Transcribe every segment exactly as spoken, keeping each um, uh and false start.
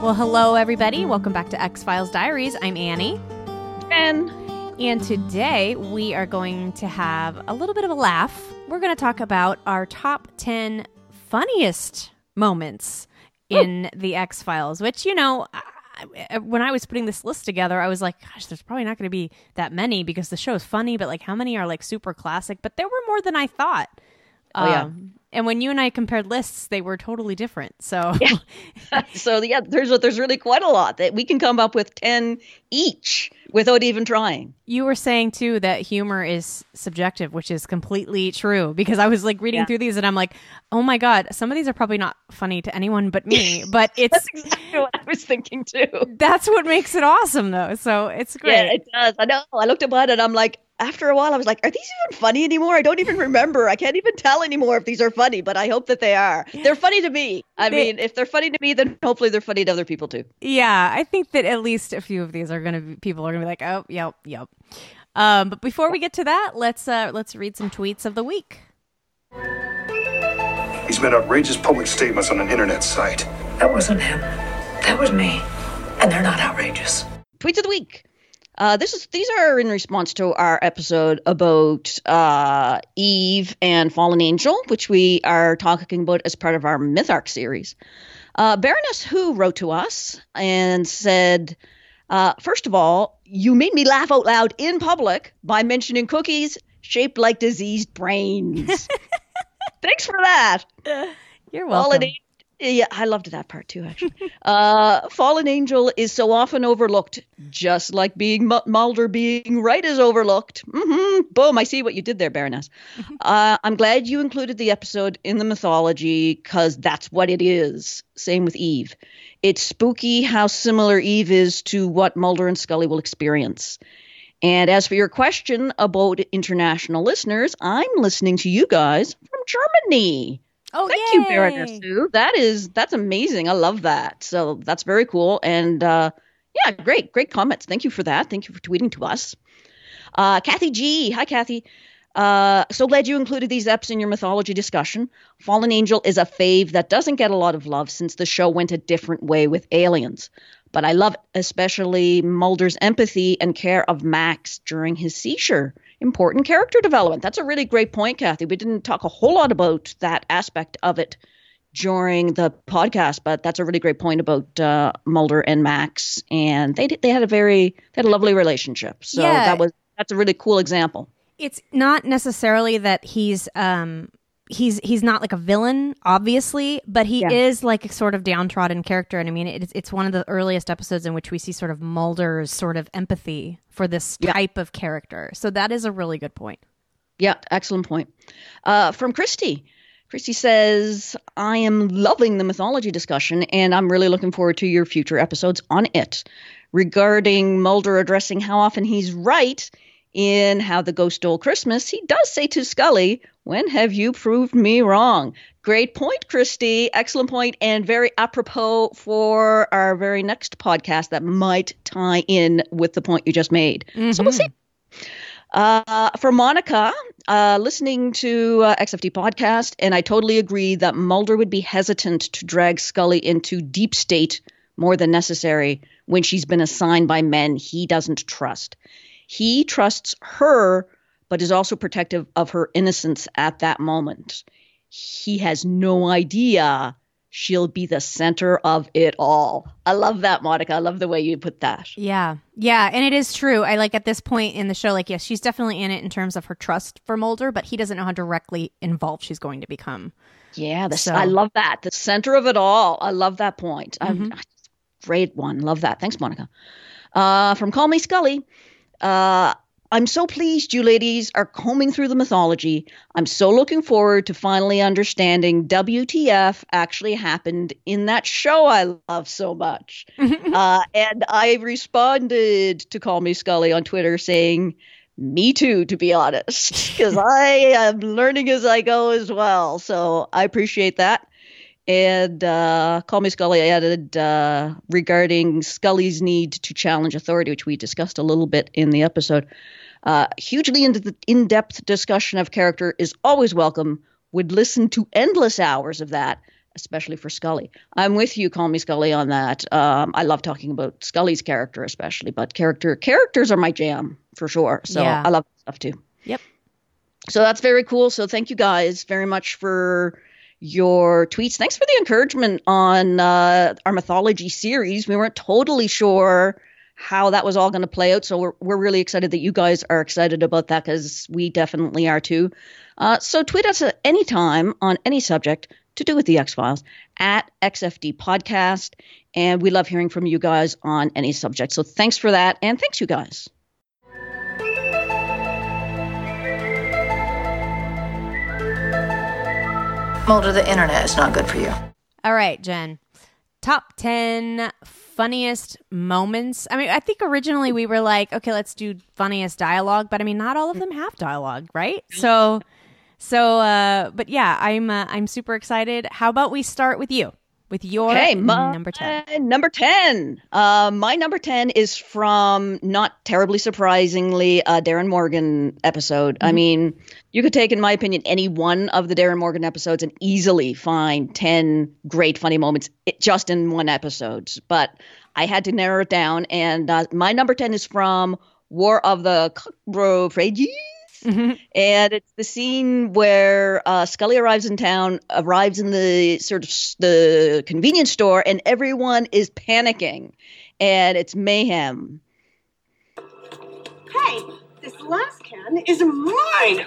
Well, hello, everybody. Welcome back to X-Files Diaries. I'm Annie. And And today we are going to have a little bit of a laugh. We're going to talk about our top ten funniest moments in Ooh. the X-Files, which, you know, I, when I was putting this list together, I was like, gosh, there's probably not going to be that many because the show is funny, but like how many are like super classic? But there were more than I thought. Oh, yeah. Um, and when you and I compared lists, they were totally different. So, yeah. so yeah, there's there's really quite a lot that we can come up with ten each without even trying. You were saying too that humor is subjective, which is completely true. Because I was like reading yeah. through these, and I'm like, oh my god, some of these are probably not funny to anyone but me. But it's that's exactly what I was thinking too. That's what makes it awesome, though. So it's great. Yeah, it does. I know. I looked at mine, and I'm like. After a while, I was like, are these even funny anymore? I don't even remember. I can't even tell anymore if these are funny, but I hope that they are. They're funny to me. I they, mean, if they're funny to me, then hopefully they're funny to other people too. Yeah, I think that at least a few of these are going to be, people are going to be like, oh, yep, yep. Um, but before we get to that, let's uh, let's read some tweets of the week. He's made outrageous public statements on an internet site. That wasn't him. That was me. And they're not outrageous. Tweets of the week. Uh, this is these are in response to our episode about uh, Eve and Fallen Angel, which we are talking about as part of our Myth Arc series. Uh, Baroness Who wrote to us and said, uh, first of all, you made me laugh out loud in public by mentioning cookies shaped like diseased brains. Thanks for that. You're welcome. Fallen Angel, yeah, I loved that part too, actually. uh, Fallen Angel is so often overlooked, just like being M- Mulder being right is overlooked. Mm-hmm. Boom, I see what you did there, Baroness. uh, I'm glad you included the episode in the mythology, because that's what it is. Same with Eve. It's spooky how similar Eve is to what Mulder and Scully will experience. And as for your question about international listeners, I'm listening to you guys from Germany. Oh, thank yay. you, Baroness Sue. That is, that's amazing. I love that. So that's very cool. And uh, yeah, great, great comments. Thank you for that. Thank you for tweeting to us. Uh, Kathy G. Hi, Kathy. Uh, so glad you included these eps in your mythology discussion. Fallen Angel is a fave that doesn't get a lot of love since the show went a different way with aliens. But I love especially Mulder's empathy and care of Max during his seizure. Important character development. That's a really great point, Kathy. We didn't talk a whole lot about that aspect of it during the podcast, but that's a really great point about uh, Mulder and Max. And they they had a very they had a lovely relationship. So yeah. that was that's a really cool example. It's not necessarily that he's um he's he's not like a villain, obviously, but he yeah. is like a sort of downtrodden character. And I mean, it's it's one of the earliest episodes in which we see sort of Mulder's sort of empathy for this yeah. type of character. So that is a really good point. Yeah, excellent point. Uh, from Christy. Christy says, I am loving the mythology discussion, and I'm really looking forward to your future episodes on it. Regarding Mulder addressing how often he's right in How the Ghost Stole Christmas, he does say to Scully, when have you proved me wrong? Great point, Christy. Excellent point, and very apropos for our very next podcast that might tie in with the point you just made. Mm-hmm. So we'll see. Uh, for Monica, uh, listening to uh, X F D podcast, and I totally agree that Mulder would be hesitant to drag Scully into deep state more than necessary when she's been assigned by men he doesn't trust. He trusts her, but is also protective of her innocence at that moment. He has no idea she'll be the center of it all. I love that, Monica. I love the way you put that. Yeah. Yeah. And it is true. I like at this point in the show, like, yes, she's definitely in it in terms of her trust for Mulder, but he doesn't know how directly involved she's going to become. Yeah. The, so. I love that. The center of it all. I love that point. Mm-hmm. I, great one. Love that. Thanks, Monica. Uh, from Call Me Scully. Uh, I'm so pleased you ladies are combing through the mythology. I'm so looking forward to finally understanding W T F actually happened in that show I love so much. uh, and I responded to Call Me Scully on Twitter saying, me too, to be honest, because I am learning as I go as well. So I appreciate that. And uh, Call Me Scully added uh, regarding Scully's need to challenge authority, which we discussed a little bit in the episode. Uh, hugely in- in-depth discussion of character is always welcome. Would listen to endless hours of that, especially for Scully. I'm with you, Call Me Scully, on that. Um, I love talking about Scully's character, especially, but character characters are my jam for sure. So Yeah. I love that stuff too. Yep. So that's very cool. So thank you guys very much for your tweets. Thanks for the encouragement on uh, our mythology series. We weren't totally sure how that was all going to play out. So we're, we're really excited that you guys are excited about that, because we definitely are too. Uh, so tweet us at any time on any subject to do with the X-Files at X F D Podcast. And we love hearing from you guys on any subject. So thanks for that. And thanks, you guys. Mulder, the internet is not good for you. All right, Jen. Top ten funniest moments. I mean, I think originally we were like, okay, let's do funniest dialogue, but I mean, not all of them have dialogue, right? So, so, uh, but yeah, I'm, uh, I'm super excited. How about we start with you, with your Okay, my number ten? Number ten. Uh, my number ten is from, not terribly surprisingly, a Darren Morgan episode. I mean, you could take, in my opinion, any one of the Darren Morgan episodes and easily find ten great funny moments it, just in one episode. But I had to narrow it down, and uh, my number ten is from War of the Cockroaches. Mhm. And it's the scene where uh, Scully arrives in town, arrives in the sort of s- the convenience store, and everyone is panicking, and it's mayhem. Hey, this last can is mine!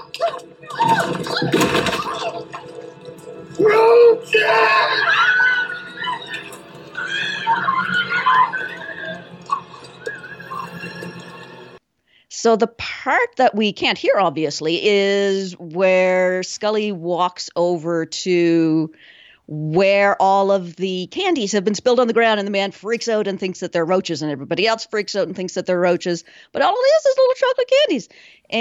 So the part that we can't hear, obviously, is where Scully walks over to where all of the candies have been spilled on the ground, and the man freaks out and thinks that they're roaches, and everybody else freaks out and thinks that they're roaches, but all it is is little chocolate candies.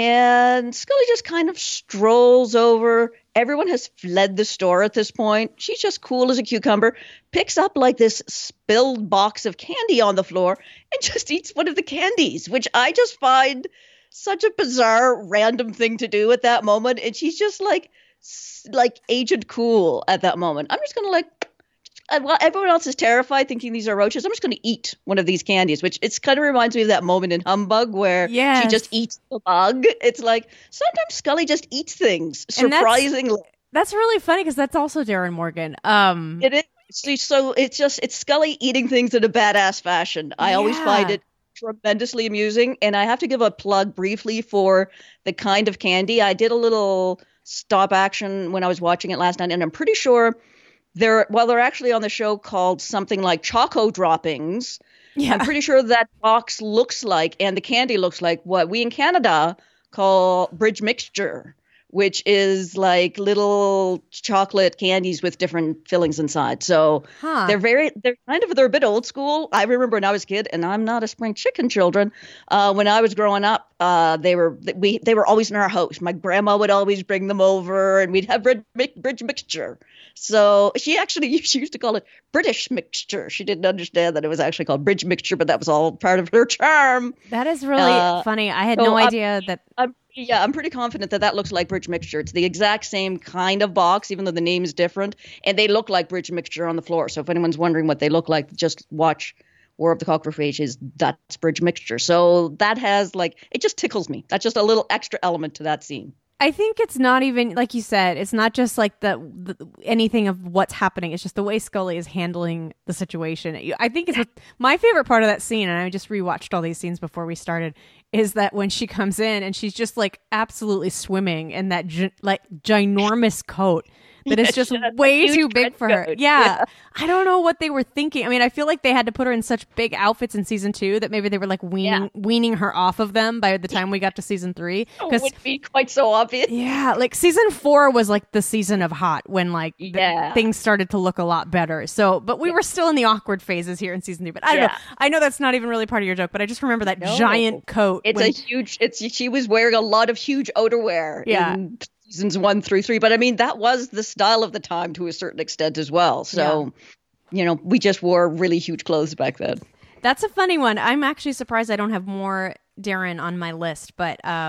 And Scully just kind of strolls over. Everyone has fled the store at this point. She's just cool as a cucumber, picks up like this spilled box of candy on the floor and just eats one of the candies, which I just find such a bizarre, random thing to do at that moment. And she's just like, like Agent Cool at that moment. I'm just going to like, while everyone else is terrified thinking these are roaches, I'm just going to eat one of these candies, which it's kind of reminds me of that moment in Humbug where Yes. she just eats the bug. It's like sometimes Scully just eats things, And that's- surprisingly. That's really funny because that's also Darren Morgan. Um, It is. So, so it's just, it's Scully eating things in a badass fashion. I always Yeah. find it tremendously amusing. And I have to give a plug briefly for the kind of candy. I did a little stop action when I was watching it last night, and I'm pretty sure they're, well, they're actually on the show called something like Choco Droppings. yeah. I'm pretty sure that box looks like, and the candy looks like, what we in Canada call bridge mixture, which is like little chocolate candies with different fillings inside. So Huh. they're very, they're kind of, they're a bit old school. I remember when I was a kid, and I'm not a spring chicken children. Uh, when I was growing up, uh, they were, we, they were always in our house. My grandma would always bring them over, and we'd have bridge, bridge mixture. So she actually, she used to call it British mixture. She didn't understand that it was actually called bridge mixture, but that was all part of her charm. That is really Uh, funny. I had so no I'm- idea that. I'm, yeah, I'm pretty confident that that looks like bridge mixture. It's the exact same kind of box, even though the name is different, and they look like bridge mixture on the floor. So if anyone's wondering what they look like, just watch War of the Cockroaches. That's bridge mixture. So that has like, it just tickles me. That's just a little extra element to that scene. I think it's not even like you said. It's not just like the, the anything of what's happening. It's just the way Scully is handling the situation. I think it's what, my favorite part of that scene, and I just rewatched all these scenes before we started, is that when she comes in and she's just like absolutely swimming in that gi- like ginormous coat that is Yeah, just she has a way huge too big trench for her. coat. Yeah. Yeah. I don't know what they were thinking. I mean, I feel like they had to put her in such big outfits in season two that maybe they were like weaning Yeah. weaning her off of them by the time we got to season three. It Because would be quite so obvious. yeah, like season four was like the season of hot when like the- Yeah. things started to look a lot better. So, but we were still in the awkward phases here in season three. But I don't know. Yeah. I know that's not even really part of your joke, but I just remember that No. giant coat. It's when- a huge, it's, she was wearing a lot of huge outerwear Yeah. in seasons one through three. But I mean, that was the style of the time to a certain extent as well. So, you know, we just wore really huge clothes back then. That's a funny one. I'm actually surprised I don't have more Darren on my list, but um,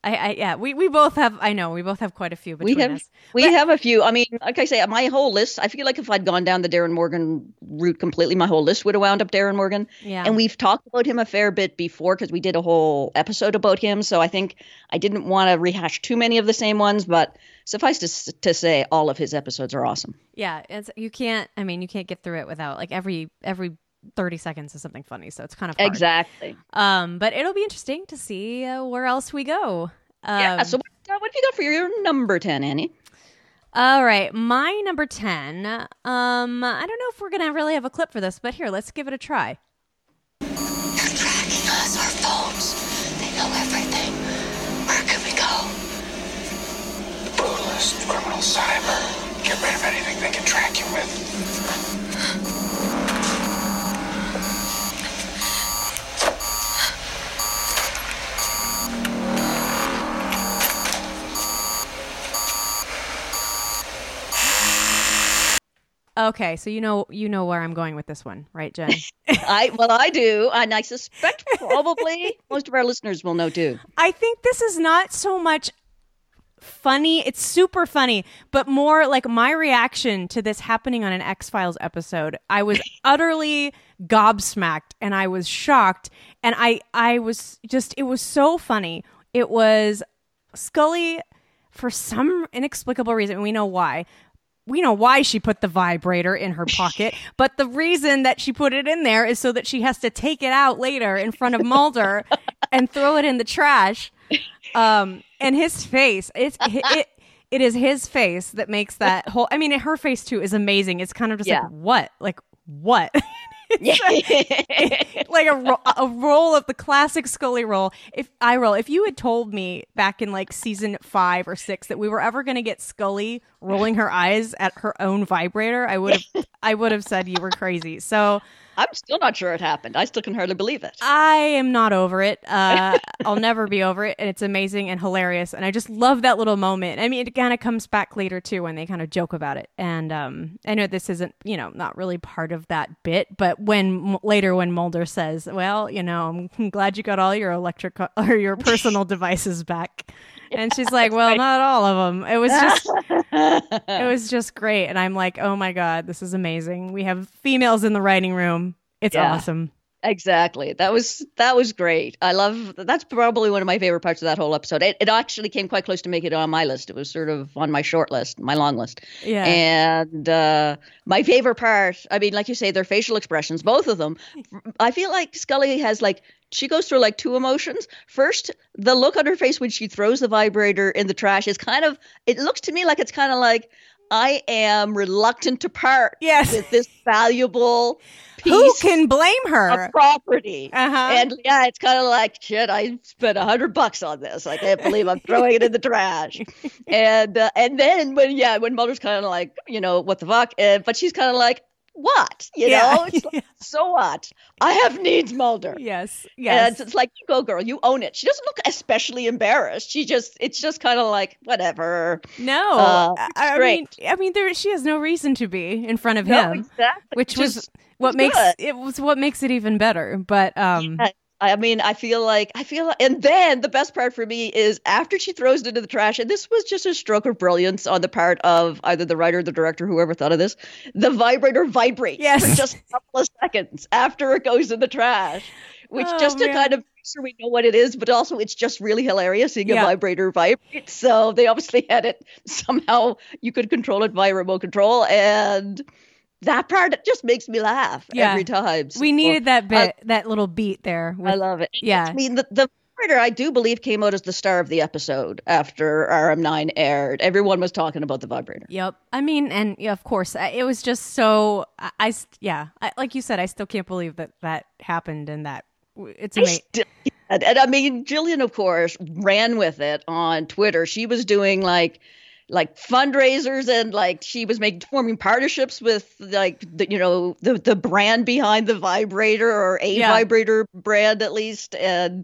I, I yeah, we, we both have. I know we both have quite a few between we have us. we But- have a few. I mean, like I say, my whole list. I feel like if I'd gone down the Darren Morgan route completely, my whole list would have wound up Darren Morgan. Yeah. And we've talked about him a fair bit before because we did a whole episode about him. So I think I didn't want to rehash too many of the same ones, but suffice to s- to say, all of his episodes are awesome. Yeah, it's you can't. I mean, you can't get through it without like every every thirty seconds is something funny. So it's kind of hard. Exactly. Um, but it'll be interesting to see uh, where else we go. Um, Yeah. So what, uh, what have you got for your number ten, Annie? All right, my number ten. Um, I don't know if we're gonna really have a clip for this, but here, let's give it a try. They're tracking us, our phones. They know everything. Where can we go? The brutalist, criminal cyber. Get rid of anything they can track you with. Okay, so you know you know where I'm going with this one, right, Jen? I well, I do, and I suspect probably most of our listeners will know too. I think this is not so much funny. It's super funny, but more like my reaction to this happening on an X-Files episode. I was utterly gobsmacked and I was shocked. And I, I was just, it was so funny. It was Scully, for some inexplicable reason, we know why. We know why she put the vibrator in her pocket, but the reason that she put it in there is so that she has to take it out later in front of Mulder and throw it in the trash. Um, and his face, it's it, it is his face that makes that whole. I mean, her face too is amazing. It's kind of just Yeah. like what, like what. Yeah. Like a, ro- a roll of the classic Scully roll. If I roll, if you had told me back in like season five or six that we were ever going to get Scully rolling her eyes at her own vibrator, I would have, I would have said you were crazy. So I'm still not sure it happened. I still can hardly believe it. I am not over it. Uh, I'll never be over it. And it's amazing and hilarious. And I just love that little moment. I mean, it kind of comes back later too when they kind of joke about it. And um, I know this isn't, you know, not really part of that bit, but when later when Mulder says, well, you know, I'm glad you got all your electric or your personal devices back. And she's like, well, not all of them. It was just, it was just great. And I'm like, oh my God, this is amazing. We have females in the writing room. It's Yeah. awesome. Exactly. That was that was great. I love that's probably one of my favorite parts of that whole episode. It, it actually came quite close to making it on my list. It was sort of on my short list, my long list. Yeah. And uh, my favorite part, I mean, like you say, their facial expressions, both of them. I feel like Scully has like she goes through like two emotions. First, the look on her face when she throws the vibrator in the trash is kind of. It looks to me like it's kind of like I am reluctant to part Yes. with this valuable piece. Who can blame her? Of property. Uh-huh. And yeah, it's kind of like, shit, I spent a hundred bucks on this. I can't believe I'm throwing it in the trash. And uh, and then when, yeah, when Mulder's kind of like, you know, what the fuck? Uh, but she's kind of like, what? You Yeah. know, it's like, so what? I have needs, Mulder. Yes. And Yes. it's like, you go, girl, you own it. She doesn't look especially embarrassed. She just, it's just kind of like, whatever. No. Uh, I, it's I great. mean, I mean, there she has no reason to be in front of No, him, exactly. which was Just- what it's makes good. it was what makes it even better. But um, Yeah, I mean, I feel like I feel, and then the best part for me is after she throws it into the trash, and this was just a stroke of brilliance on the part of either the writer, or the director, whoever thought of this. The vibrator vibrates Yes. for just a couple of seconds after it goes in the trash, which Oh, just to man. kind of make sure we know what it is, but also it's just really hilarious seeing Yeah. a vibrator vibrate. So they obviously had it somehow. You could control it via remote control, and that part just makes me laugh Yeah. every time. we So, needed that I- bit, that little beat there. With, I love it. Yeah. I mean, the, the writer, I do believe, came out as the star of the episode after R M nine aired. Everyone was talking about the vibrator. Yep. I mean, and yeah, of course, I- it was just so. I, I st- yeah, I, like you said, I still can't believe that that happened and that it's I amazing. still- and, and I mean, Jillian, of course, ran with it on Twitter. She was doing like like fundraisers and like she was making forming partnerships with like the, you know the the brand behind the vibrator or a Yeah. vibrator brand at least, and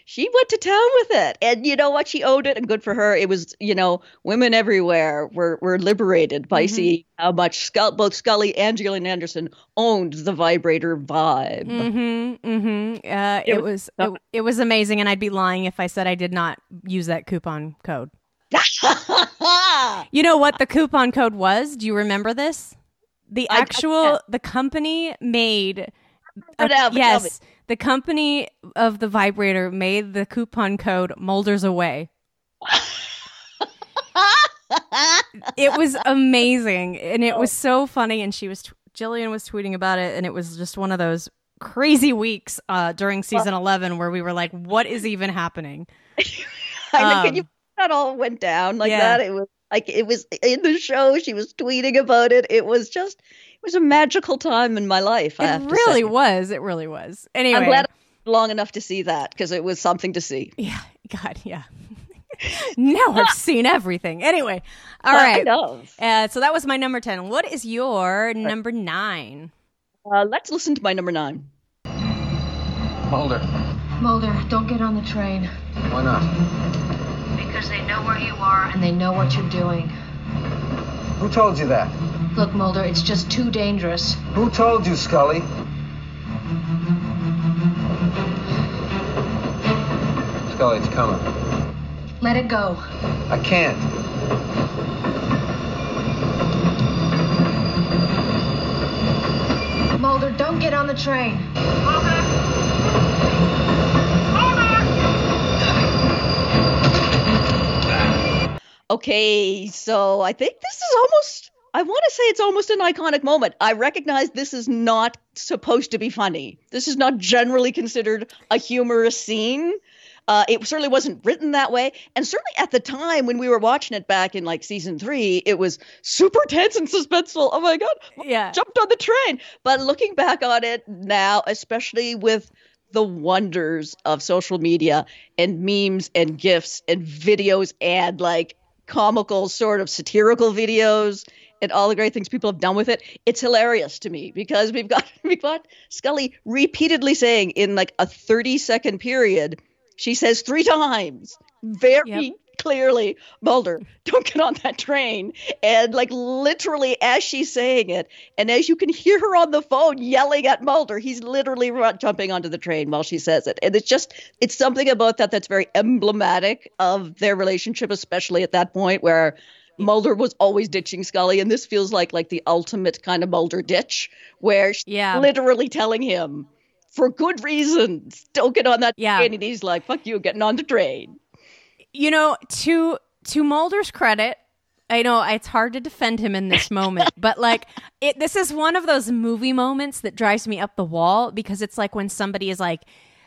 she went to town with it. And you know what? She owned it, and good for her. It was, you know, women everywhere were, were liberated by mm-hmm. seeing how much Scull- both Scully and Gillian Anderson owned the vibrator vibe. Mm-hmm, mm-hmm. Uh, it, it was, was it, it was amazing, and I'd be lying if I said I did not use that coupon code. You know what the coupon code was? Do you remember this? The actual, the company made... A, out, yes, the company of the vibrator made the coupon code Molders Away. It was amazing, and it was so funny, and she was t- Jillian was tweeting about it, and it was just one of those crazy weeks uh, during season eleven where we were like, what is even happening? I know, um, can you that all went down like yeah. that? It was like it was in the show. She was tweeting about it. It was just it was a magical time in my life. I it have to really say. was. It really was. Anyway, I'm glad I was long enough to see that because it was something to see. Yeah, God, yeah. Now I've seen everything. Anyway, all right. Uh, so that was my number ten. What is your number nine? Uh, let's listen to my number nine. Mulder. Mulder, don't get on the train. Why not? Because they know where you are and they know what you're doing. Who told you that? Look, Mulder, it's just too dangerous. Who told you, Scully? Scully, it's coming. Let it go. I can't. Mulder, don't get on the train. Mulder! Okay, so I think this is almost, I want to say it's almost an iconic moment. I recognize this is not supposed to be funny. This is not generally considered a humorous scene. Uh, it certainly wasn't written that way. And certainly at the time when we were watching it back in like season three, it was super tense and suspenseful. Oh my God, yeah. Jumped on the train. But looking back on it now, especially with the wonders of social media and memes and GIFs and videos and like comical sort of satirical videos and all the great things people have done with it, it's hilarious to me because we've got we've got Scully repeatedly saying in like a thirty second period, she says three times very yep. clearly, Mulder, don't get on that train. And like literally as she's saying it, and as you can hear her on the phone yelling at Mulder, he's literally run, jumping onto the train while she says it. And it's just, it's something about that that's very emblematic of their relationship, especially at that point where Mulder was always ditching Scully. And this feels like like the ultimate kind of Mulder ditch where she's yeah. literally telling him, for good reasons, don't get on that yeah. train. And he's like, fuck you, getting on the train. You know, to to Mulder's credit, I know it's hard to defend him in this moment, but like it, this is one of those movie moments that drives me up the wall because it's like when somebody is like,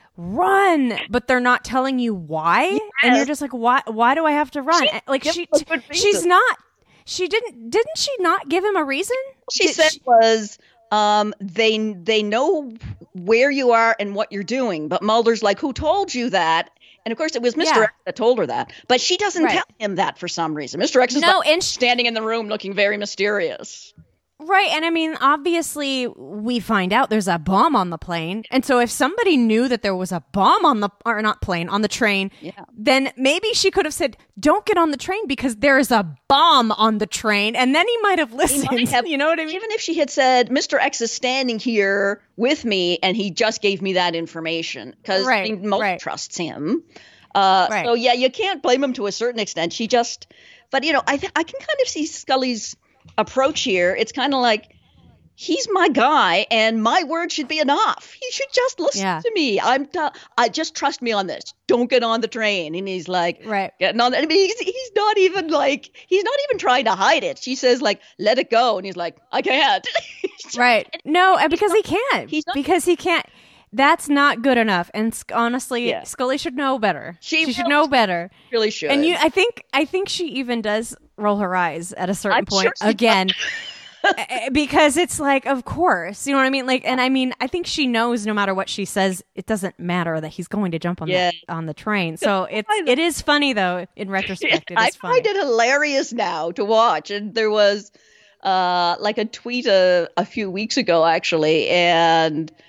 run, but they're not telling you why. Yes. And you're just like, why, why do I have to run? She, like she, she's not, she didn't, didn't she not give him a reason? She Did said she, was, um, they, they know where you are and what you're doing, but Mulder's like, who told you that? And of course, it was Mister Yeah. X that told her that, but she doesn't Right. tell him that for some reason. Mister X is No, like and sh- standing in the room looking very mysterious. Right. And I mean, obviously, we find out there's a bomb on the plane. And so if somebody knew that there was a bomb on the, or not plane, on the train, Yeah. then maybe she could have said, don't get on the train because there is a bomb on the train. And then he might have listened. He might have- you know what I mean? Even if she had said, Mister X is standing here with me and he just gave me that information, because Right, I mean, most right. trusts him. Uh, Right. So, yeah, you can't blame him to a certain extent. She just, but, you know, I, th- I can kind of see Scully's approach here. It's kind of like, he's my guy and my word should be enough. He should just listen Yeah. to me. I'm t- I just trust me on this. Don't get on the train. And he's like, Right. getting on. I mean, he's, he's not even like, he's not even trying to hide it. She says like, let it go. And he's like, I can't. Right. No, uh, because he can't. He's not- because he can't. That's not good enough. And Sc- honestly, Yeah. Scully should know better. She should will- know better. Really should. And you, I think, I think she even does roll her eyes at a certain I'm point sure she again, Uh, because it's like, of course, you know what I mean. Like, and I mean, I think she knows no matter what she says, it doesn't matter that he's going to jump on Yeah. the on the train. So it's it is funny though. In retrospect, it is I funny. find it hilarious now to watch. And there was uh, like a tweet a, a few weeks ago, actually, and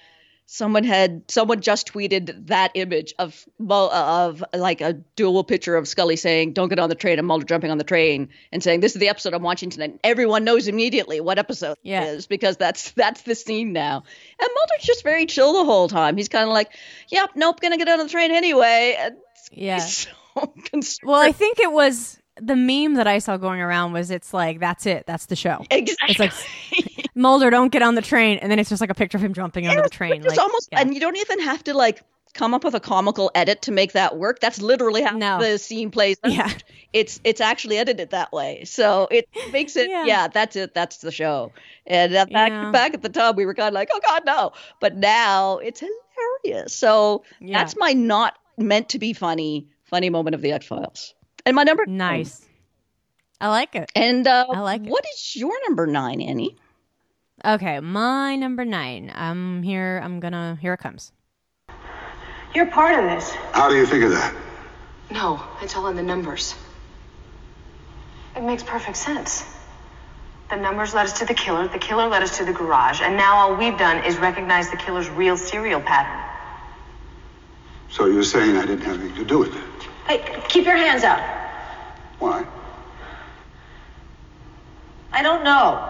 someone had someone just tweeted that image of Mul- of like a dual picture of Scully saying, "Don't get on the train," and Mulder jumping on the train and saying, "This is the episode I'm watching tonight." And everyone knows immediately what episode Yeah. it is because that's that's the scene now. And Mulder's just very chill the whole time. He's kind of like, "Yep, nope, gonna get on the train anyway." And Yeah. he's so concerned. Well, I think it was the meme that I saw going around was it's like, that's it. That's the show. Exactly. It's like, Mulder, don't get on the train. And then it's just like a picture of him jumping onto the train. It's Like, almost, yeah. and you don't even have to like come up with a comical edit to make that work. That's literally how No. the scene plays out. Yeah. It's it's actually edited that way, so it makes it. Yeah. Yeah, that's it. That's the show. And uh, back Yeah. back at the time, we were kind of like, oh God, no. But now it's hilarious. So Yeah. that's my not meant to be funny funny moment of the X Files. And my number nine. Nice. I like it. And uh, I like it. what is your number nine, Annie? Okay, my number nine. I'm here. I'm gonna. Here it comes. You're part of this. How do you figure that? No, it's all in the numbers. It makes perfect sense. The numbers led us to the killer, the killer led us to the garage, and now all we've done is recognize the killer's real serial pattern. So you're saying I didn't have anything to do with it? Hey, keep your hands up. Why? I don't know.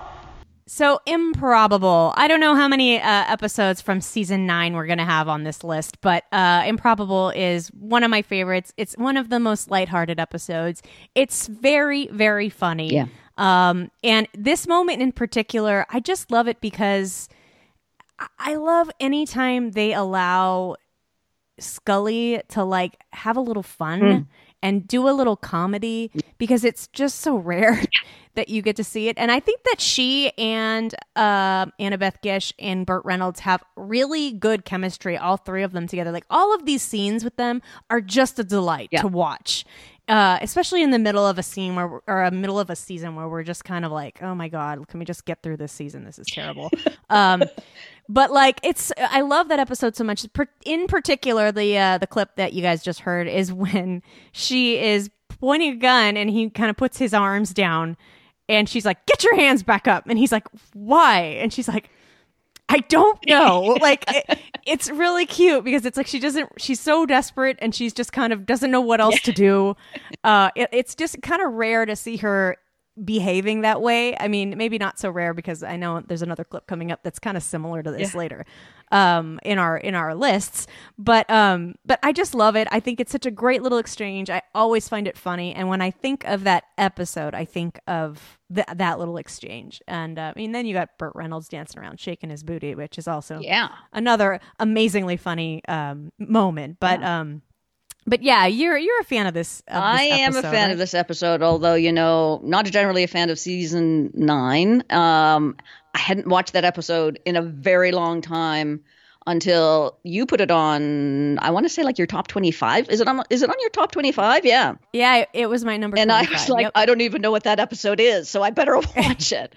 So Improbable. I don't know how many uh, episodes from season nine we're going to have on this list, but uh, Improbable is one of my favorites. It's one of the most lighthearted episodes. It's very, very funny. Yeah. Um, and this moment in particular, I just love it because I- I love anytime they allow Scully to like have a little fun Mm. and do a little comedy because it's just so rare that you get to see it. And I think that she and uh, Annabeth Gish and Burt Reynolds have really good chemistry, all three of them together. Like all of these scenes with them are just a delight Yeah. to watch. Uh, especially in the middle of a scene where, we're- or a middle of a season where we're just kind of like, oh my God, can we just get through this season? This is terrible. um, but like, it's, I love that episode so much. Per- In particular, the, uh, the clip that you guys just heard is when she is pointing a gun and he kind of puts his arms down and she's like, get your hands back up. And he's like, why? And she's like, I don't know. Like, it, it's really cute because it's like she doesn't, she's so desperate and she's just kind of doesn't know what else to do. Uh, it, it's just kind of rare to see her behaving that way. I mean, maybe not so rare because I know there's another clip coming up that's kind of similar to this Yeah. later um, in our in our lists. But um, but I just love it. I think it's such a great little exchange. I always find it funny, and when I think of that episode, I think of th- that little exchange. And uh, I mean, then you got Burt Reynolds dancing around, shaking his booty, which is also Yeah. another amazingly funny um, moment. But um, but yeah, you're you're a fan of this. Of this I am a episode, fan right? of this episode, although, you know, not generally a fan of season nine. Um, I hadn't watched that episode in a very long time until you put it on, I want to say like your top twenty-five. Is it on, is it on your top twenty-five? Yeah. Yeah, it, it was my number. And I was twenty-five. like, Yep. I don't even know what that episode is, so I better watch it.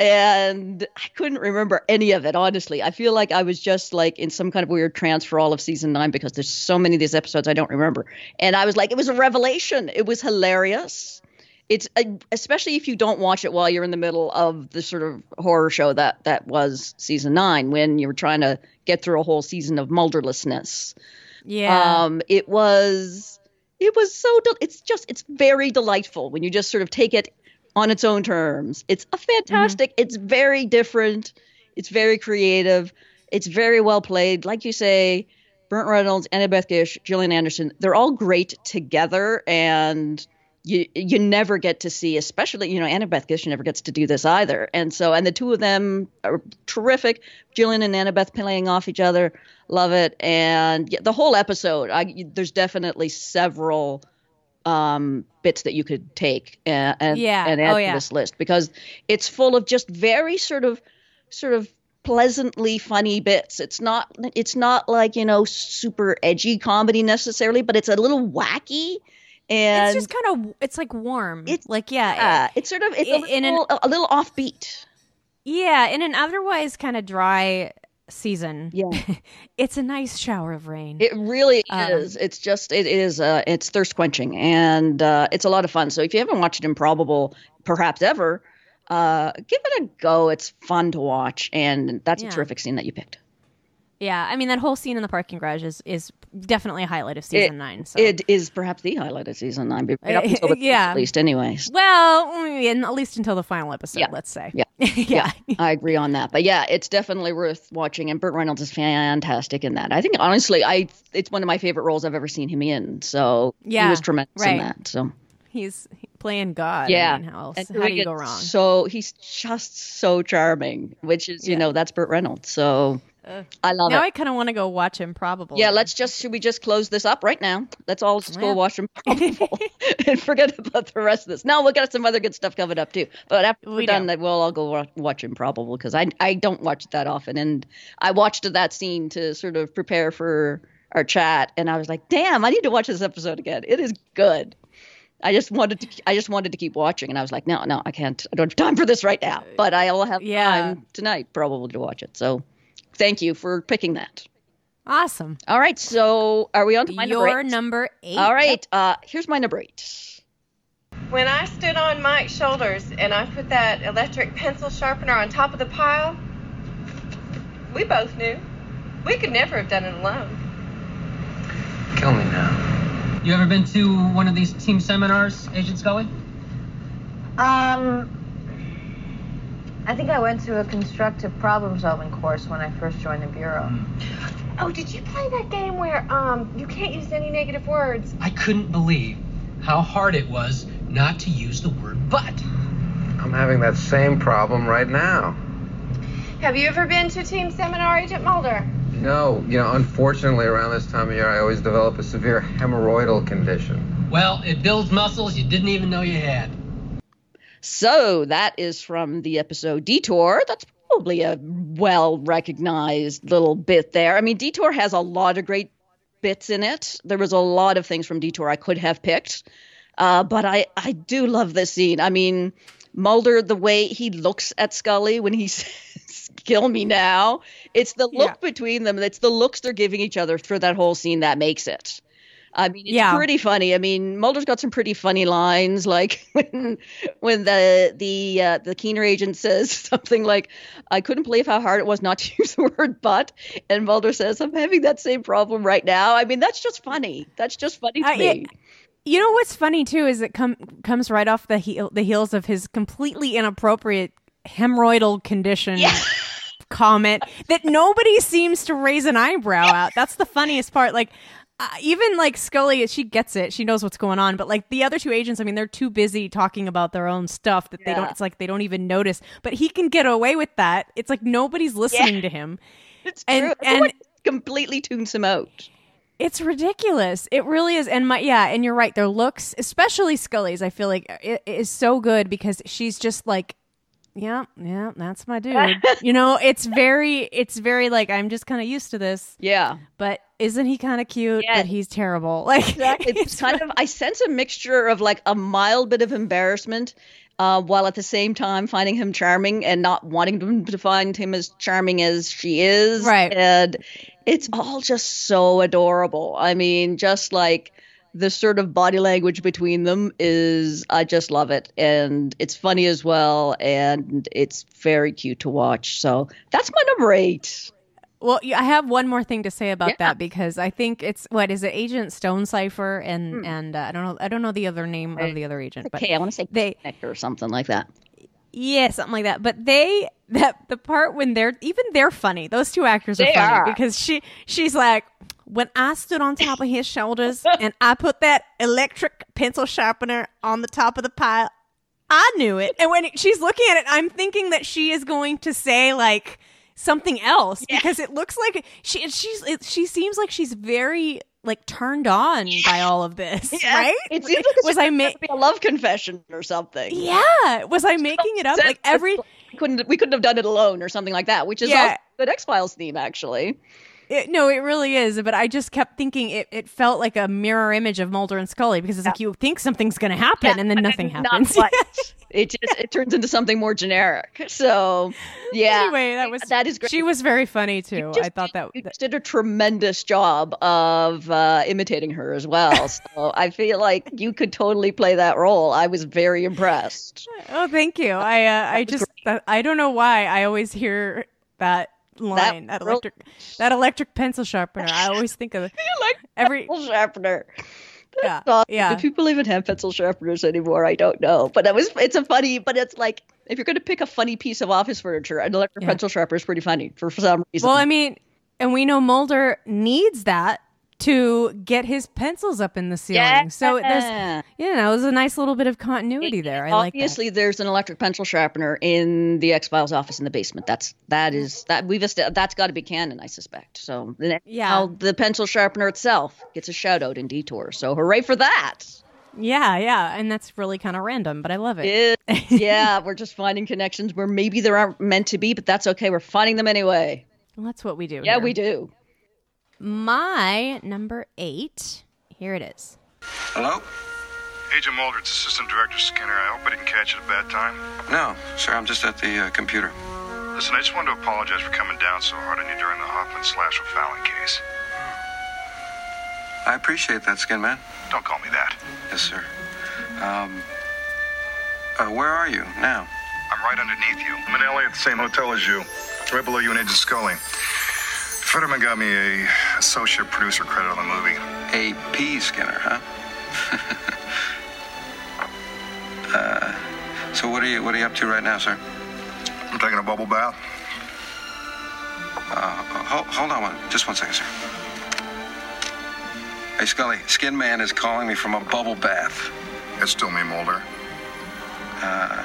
And I couldn't remember any of it, honestly. I feel like I was just like in some kind of weird trance for all of season nine because there's so many of these episodes I don't remember. And I was like, it was a revelation. It was hilarious. It's uh, especially if you don't watch it while you're in the middle of the sort of horror show that that was season nine, when you were trying to get through a whole season of Mulderlessness. yeah. Um, it was, it was so, del- it's just, it's very delightful when you just sort of take it on its own terms. It's a fantastic, it's very different. It's very creative. It's very well played. Like you say, Burt Reynolds, Annabeth Gish, Gillian Anderson, they're all great together, and you you never get to see, especially, you know, Annabeth Gish never gets to do this either. And so, and the two of them are terrific. Gillian and Annabeth playing off each other. Love it. And yeah, the whole episode, I, there's definitely several um, bits that you could take and, and, Yeah. and add Oh, to yeah. this list, because it's full of just very sort of, sort of pleasantly funny bits. It's not, it's not like, you know, super edgy comedy necessarily, but it's a little wacky. And it's just kind of, it's like warm. It's- like, yeah. uh, it's sort of, it's a in- in an- little, a little offbeat. Yeah, in an otherwise kind of dry season, Yeah. it's a nice shower of rain. It really Um, is. It's just, it is, uh, it's thirst quenching, and uh, it's a lot of fun. So if you haven't watched Improbable, perhaps ever, uh, give it a go. It's fun to watch, and that's Yeah. a terrific scene that you picked. Yeah, I mean, that whole scene in the parking garage is, is definitely a highlight of season it, nine. So. It is perhaps the highlight of season nine, right up until the yeah. at least anyways. Well, in, at least until the final episode, yeah. let's say. Yeah. yeah. yeah, I agree on that. But yeah, it's definitely worth watching, and Burt Reynolds is fantastic in that. I think, honestly, I it's one of my favorite roles I've ever seen him in, so yeah, he was tremendous right. in that. So He's playing God. Yeah. I mean, how else? And How do you go wrong? So he's just so charming, which is, you Yeah. know, that's Burt Reynolds. So Uh, I love now it. I kind of want to go watch Improbable. Yeah, then. let's just, should we just close this up right now? Let's all just Yeah. go watch Improbable and forget about the rest of this. No, we've got some other good stuff coming up too. But after We we're done, do. that we'll all go wa- watch Improbable because I, I don't watch it that often. And I watched that scene to sort of prepare for our chat. And I was like, damn, I need to watch this episode again. It is good. I just wanted to. I just wanted to keep watching, and I was like, "No, no, I can't. I don't have time for this right now." But I'll have Yeah. time tonight, probably, to watch it. So, thank you for picking that. Awesome. All right, so are we on to my number Your eight? number eight. All right, uh, here's my number eight. When I stood on Mike's shoulders and I put that electric pencil sharpener on top of the pile, we both knew we could never have done it alone. Kill me now. You ever been to one of these team seminars, Agent Scully? Um, I think I went to a constructive problem-solving course when I first joined the Bureau. Oh, did you play that game where um you can't use any negative words? I couldn't believe how hard it was not to use the word but. I'm having that same problem right now. Have you ever been to a team seminar, Agent Mulder? No, you know, unfortunately, around this time of year, I always develop a severe hemorrhoidal condition. Well, it builds muscles you didn't even know you had. So that is from the episode Detour. That's probably a well-recognized little bit there. I mean, Detour has a lot of great bits in it. There was a lot of things from Detour I could have picked, uh, but I, I do love this scene. I mean, Mulder, the way he looks at Scully when he says, "Kill me now." It's the look Yeah. between them. It's the looks they're giving each other through that whole scene that makes it. I mean, it's Yeah. pretty funny. I mean, Mulder's got some pretty funny lines, like when when the the uh, the Keener agent says something like, "I couldn't believe how hard it was not to use the word but," and Mulder says, "I'm having that same problem right now." I mean, that's just funny. That's just funny to Uh, me. it- You know what's funny too is it come comes right off the heel, the heels of his completely inappropriate hemorrhoidal condition comment that nobody seems to raise an eyebrow at. That's the funniest part. Like uh, even like Scully, she gets it. She knows what's going on. But like the other two agents, I mean, they're too busy talking about their own stuff that they Yeah. don't. It's like they don't even notice. But he can get away with that. It's like nobody's listening to him. It's And- true. and- Everyone completely tunes him out. It's ridiculous. It really is. And my yeah, and you're right. Their looks, especially Scully's, I feel like it is so good because she's just like, yeah, yeah, that's my dude. You know, it's very, it's very like I'm just kind of used to this. Yeah. But isn't he kind of cute? Yeah. But he's terrible. Like Exactly. It's kind of, I sense a mixture of like a mild bit of embarrassment, uh, while at the same time finding him charming and not wanting them to find him as charming as she is. Right. And it's all just so adorable. I mean, just like the sort of body language between them is, I just love it. And it's funny as well. And it's very cute to watch. So that's my number eight. Well, yeah, I have one more thing to say about Yeah. that because I think it's what is it, Agent Stonecipher, and and uh, I don't know, I don't know the other name of the other agent, but Okay, I want to say they Nectar or something like that. yeah, something like that. But they that the part when they're even they're funny. Those two actors are They funny are. because she she's like, when I stood on top of his shoulders and I put that electric pencil sharpener on the top of the pile, I knew it. And when she's looking at it, I'm thinking that she is going to say like something else because it looks like she she's it, she seems like she's very like turned on by all of this, right? It seems like it's was I ma- be a love confession or something. yeah, was I making it up? Like every we couldn't we couldn't have done it alone or something like that, which is Yeah. also a good X-Files theme actually. It, no, it really is. But I just kept thinking it, it felt like a mirror image of Mulder and Scully because it's like you think something's going to happen and then nothing Not happens. quite. it just it turns into something more generic. So yeah. Anyway, that was that is great. She was very funny too. You just I thought that. you just did a tremendous job of uh, imitating her as well. So I feel like you could totally play that role. I was very impressed. Oh, thank you. I uh, I just I don't know why I always hear that line. That, that electric, that electric pencil sharpener. I always think of it. Like every pencil sharpener. Yeah, awesome. yeah. Do people even have pencil sharpeners anymore? I don't know. But it was, it's a funny, but it's like, if you're going to pick a funny piece of office furniture, an electric Yeah. pencil sharpener is pretty funny for some reason. Well, I mean, and we know Mulder needs that to get his pencils up in the ceiling. Yeah. So there's, you know, there's a nice little bit of continuity there. I like that. Obviously, there's an electric pencil sharpener in the X-Files office in the basement. That's that is that we've est- that's got to be canon, I suspect. So Yeah. now the pencil sharpener itself gets a shout out in Detour. So hooray for that! Yeah, yeah, and that's really kind of random, but I love it. It- yeah, we're just finding connections where maybe there aren't meant to be, but that's okay. We're finding them anyway. Well, that's what we do. Yeah, here. we do. My number eight. Here it is. Hello? Agent Mulder, it's Assistant Director Skinner. I hope I didn't catch you at a bad time. No, sir, I'm just at the uh, computer. Listen, I just wanted to apologize for coming down so hard on you during the Hoffman slash O'Fallon case. I appreciate that, Skin Man. Don't call me that. Yes, sir. Um, uh, where are you now? I'm right underneath you. I'm in L A at the same hotel as you. Right below you and Agent Scully. Fetterman got me a associate producer credit on the movie. A P Skinner, huh? uh, so what are you what are you up to right now, sir? I'm taking a bubble bath. Uh, hold, hold on one, just one second, sir. Hey, Scully, Skin Man is calling me from a bubble bath. It's still me, Mulder. Uh,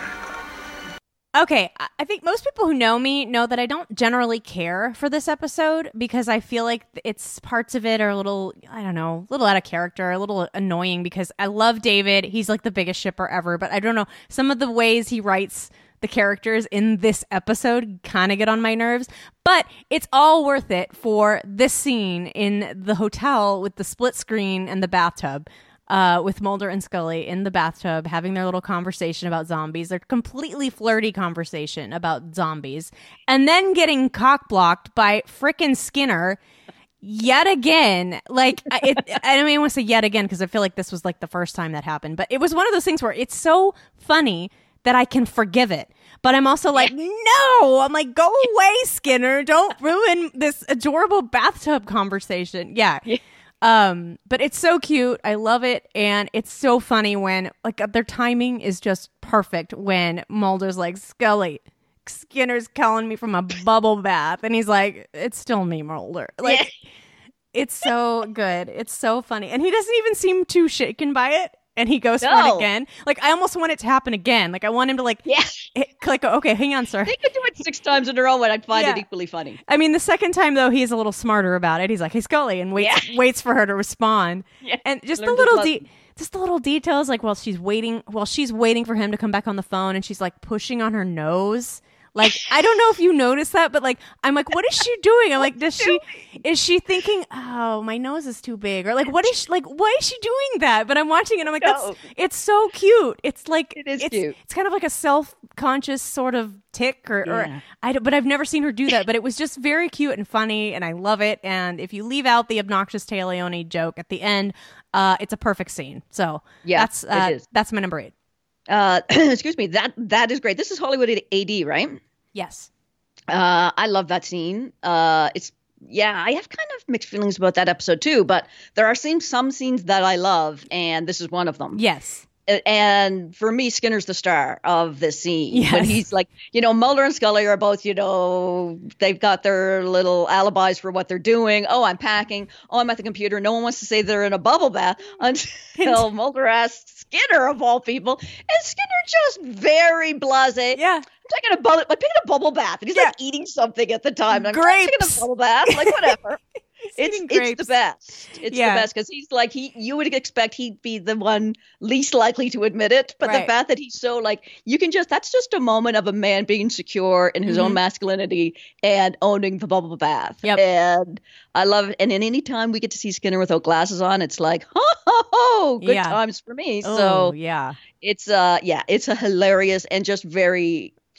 Okay, I- I think most people who know me know that I don't generally care for this episode because I feel like it's parts of it are a little, I don't know, a little out of character, a little annoying because I love David. He's like the biggest shipper ever, but I don't know, some of the ways he writes the characters in this episode kind of get on my nerves, but it's all worth it for this scene in the hotel with the split screen and the bathtub. Uh, with Mulder and Scully in the bathtub having their little conversation about zombies, their completely flirty conversation about zombies, and then getting cock-blocked by frickin' Skinner yet again. Like, I- it, I don't even want to say yet again because I feel like this was like the first time that happened, but it was one of those things where it's so funny that I can forgive it. But I'm also like, no, I'm like, go away, Skinner. Don't ruin this adorable bathtub conversation. Yeah. Yeah. Um, but it's so cute. I love it. And it's so funny when like their timing is just perfect when Mulder's like, Scully, Skinner's calling me from a bubble bath. And he's like, it's still me, Mulder. Like, Yeah. It's so good. It's so funny. And he doesn't even seem too shaken by it. And he goes for No. it again. Like, I almost want it to happen again. Like, I want him to like, Yeah. hit, click, okay, hang on, sir. They could do it six times in a row and I'd find Yeah. it equally funny. I mean, the second time though, he's a little smarter about it. He's like, "Hey, Scully," and waits Yeah. waits for her to respond. Yeah. And just the Learned little his de- just the little details, like while she's waiting, while she's waiting for him to come back on the phone, and she's like pushing on her nose. Like, I don't know if you noticed that, but like, I'm like, what is she doing? I'm like, does she, is she thinking, oh, my nose is too big? Or like, what is she, like, why is she doing that? But I'm watching it and I'm like, No. that's, it's so cute. It's like, It is it's, cute. it's kind of like a self-conscious sort of tick or, Yeah. or I don't, but I've never seen her do that, but it was just very cute and funny and I love it. And if you leave out the obnoxious Téa Leoni joke at the end, uh, it's a perfect scene. So Yeah, that's, it uh, is. that's my number eight. Uh, excuse me. That that is great. This is Hollywood A D, right? Yes. Uh, I love that scene. Uh, it's yeah, I have kind of mixed feelings about that episode too, but there are some some scenes that I love, and this is one of them. Yes. A- And for me, Skinner's the star of this scene. Yes. When he's like, you know, Mulder and Scully are both, you know, they've got their little alibis for what they're doing. Oh, I'm packing. Oh, I'm at the computer. No one wants to say they're in a bubble bath until Mulder asks Skinner, of all people. And Skinner just very blasé. Yeah. I'm taking a bubble, like taking a bubble bath, and he's like eating something at the time. And I'm like, I'm Grapes. taking a bubble bath, like whatever. It's eating it's grapes. the best. It's Yeah. the best because he's like he. You would expect he'd be the one least likely to admit it, but Right. the fact that he's so like you can just that's just a moment of a man being secure in his Mhm. own masculinity and owning the bubble bath. Yep. And I love it. And in any time we get to see Skinner without glasses on, it's like ho ho ho, good Yeah. times for me. Oh, So yeah. it's uh yeah, it's a hilarious and just very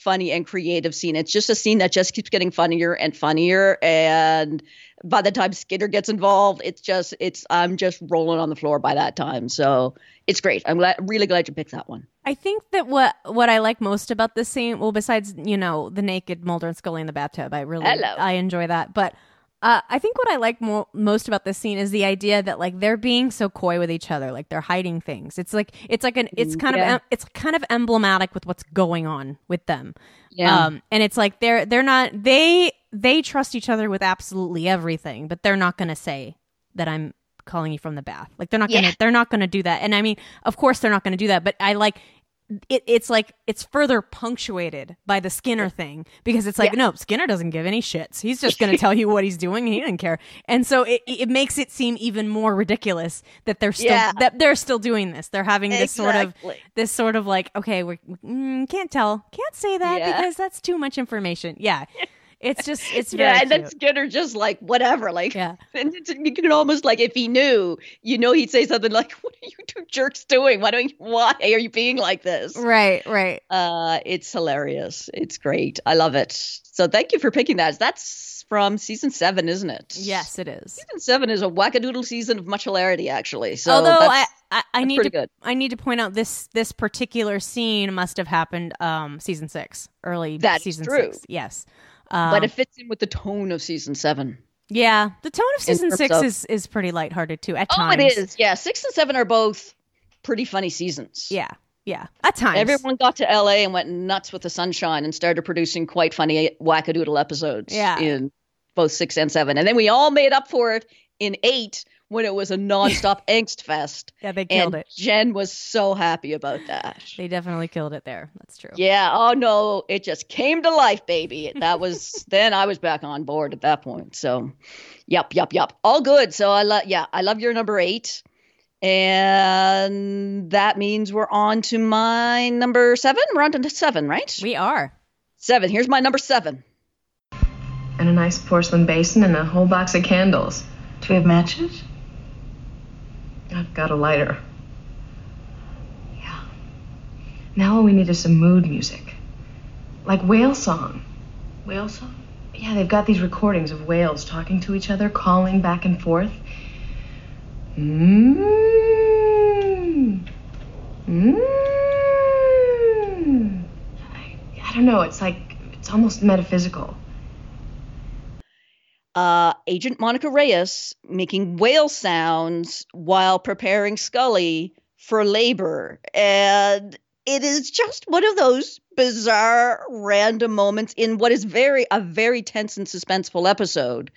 funny and creative scene. It's just a scene that just keeps getting funnier and funnier. And by the time Skinner gets involved, it's just, it's, I'm just rolling on the floor by that time. So it's great. I'm glad, really glad you picked that one. I think that what what I like most about this scene, well, besides, you know, the naked Mulder and Scully in the bathtub, I really, Hello. I enjoy that. But uh, I think what I like mo- most about this scene is the idea that like they're being so coy with each other, like they're hiding things. It's like it's like an it's kind yeah. of it's kind of emblematic with what's going on with them. Yeah. Um, and it's like they're they're not they they trust each other with absolutely everything, but they're not going to say that I'm calling you from the bath. Like they're not gonna yeah. they're not gonna do that. And I mean, of course they're not gonna do that, but I like it, it's like it's further punctuated by the Skinner thing, because it's like, yeah. no, Skinner doesn't give any shits. He's just gonna tell you what he's doing and he doesn't care. And so it it makes it seem even more ridiculous that they're still yeah. that they're still doing this. They're having this exactly. sort of this sort of like, okay, we mm, can't tell, can't say that yeah. because that's too much information. Yeah. It's just, it's very yeah, and cute. then Skinner just like whatever, like yeah. And it's, you can almost like if he knew, you know, he'd say something like, "What are you two jerks doing? Why don't you? Why are you being like this?" Right, right. Uh, it's hilarious. It's great. I love it. So thank you for picking that. That's from season seven, isn't it? Yes, it is. Season seven is a wackadoodle season of much hilarity, actually. So although that's, I, I, I that's need pretty to, good. I need to point out this this particular scene must have happened um season six, early That's season true. six. Yes. Um, but it fits in with the tone of season seven. Yeah, the tone of season six of, is, is pretty lighthearted too at oh, times. Oh, it is. Yeah, six and seven are both pretty funny seasons. Yeah, yeah, at times. Everyone got to L A and went nuts with the sunshine and started producing quite funny wackadoodle episodes yeah. in both six and seven. And then we all made up for it in eight when it was a nonstop angst fest. Yeah, they killed and it. Jen was so happy about that. They definitely killed it there. That's true. Yeah. Oh, no. It just came to life, baby. That was, then I was back on board at that point. So, yep, yep, yep. All good. So, I love, yeah, I love your number eight. And that means we're on to my number seven. We're on to seven, right? We are. Seven. Here's my number seven. And a nice porcelain basin and a whole box of candles. Do we have matches? I've got a lighter. Yeah. Now all we need is some mood music. Like whale song. Whale song? Yeah, they've got these recordings of whales talking to each other, calling back and forth. Mmm. Mmm. I, I don't know, it's like, it's almost metaphysical. Uh, Agent Monica Reyes making whale sounds while preparing Scully for labor. And it is just one of those bizarre, random moments in what is very a very tense and suspenseful episode.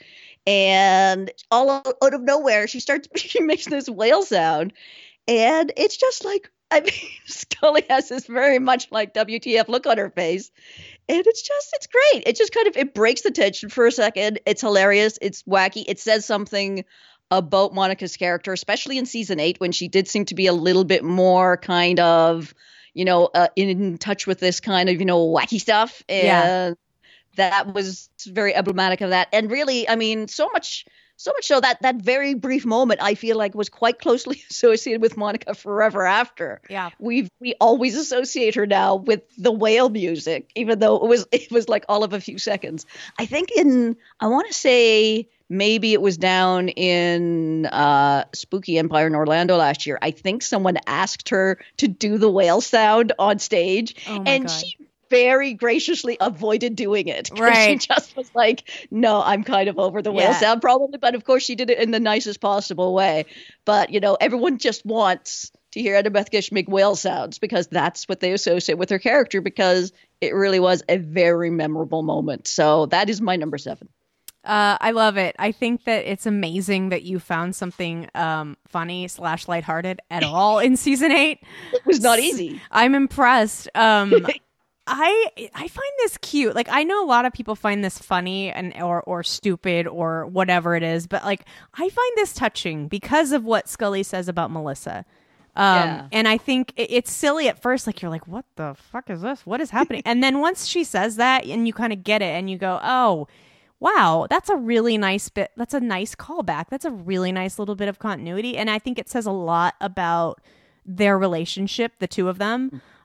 And all out of nowhere, she starts, she makes this whale sound. And it's just like, I mean, Scully has this very much like W T F look on her face. And it's just, it's great. It just kind of, it breaks the tension for a second. It's hilarious. It's wacky. It says something about Monica's character, especially in season eight, when she did seem to be a little bit more kind of, you know, uh, in touch with this kind of, you know, wacky stuff. And yeah. that was very emblematic of that. And really, I mean, so much... So much so that that very brief moment, I feel like, was quite closely associated with Monica forever after. Yeah, we we always associate her now with the whale music, even though it was it was like all of a few seconds. I think in I want to say maybe it was down in uh, Spooky Empire in Orlando last year. I think someone asked her to do the whale sound on stage, oh and God. she very graciously avoided doing it. Right. She just was like, no, I'm kind of over the whale yeah. sound probably. But of course she did it in the nicest possible way. But, you know, everyone just wants to hear Annabeth Gish make whale sounds because that's what they associate with her character, because it really was a very memorable moment. So that is my number seven. Uh, I love it. I think that it's amazing that you found something um, funny slash lighthearted at all in season eight. It was not easy. I'm impressed. Um, I I find this cute. Like, I know a lot of people find this funny and or or stupid or whatever it is, but like I find this touching because of what Scully says about Melissa. Um, yeah. And I think it, it's silly at first. Like, you're like, what the fuck is this? What is happening? And then once she says that and you kind of get it and you go, oh, wow, that's a really nice bit. That's a nice callback. That's a really nice little bit of continuity. And I think it says a lot about their relationship, the two of them.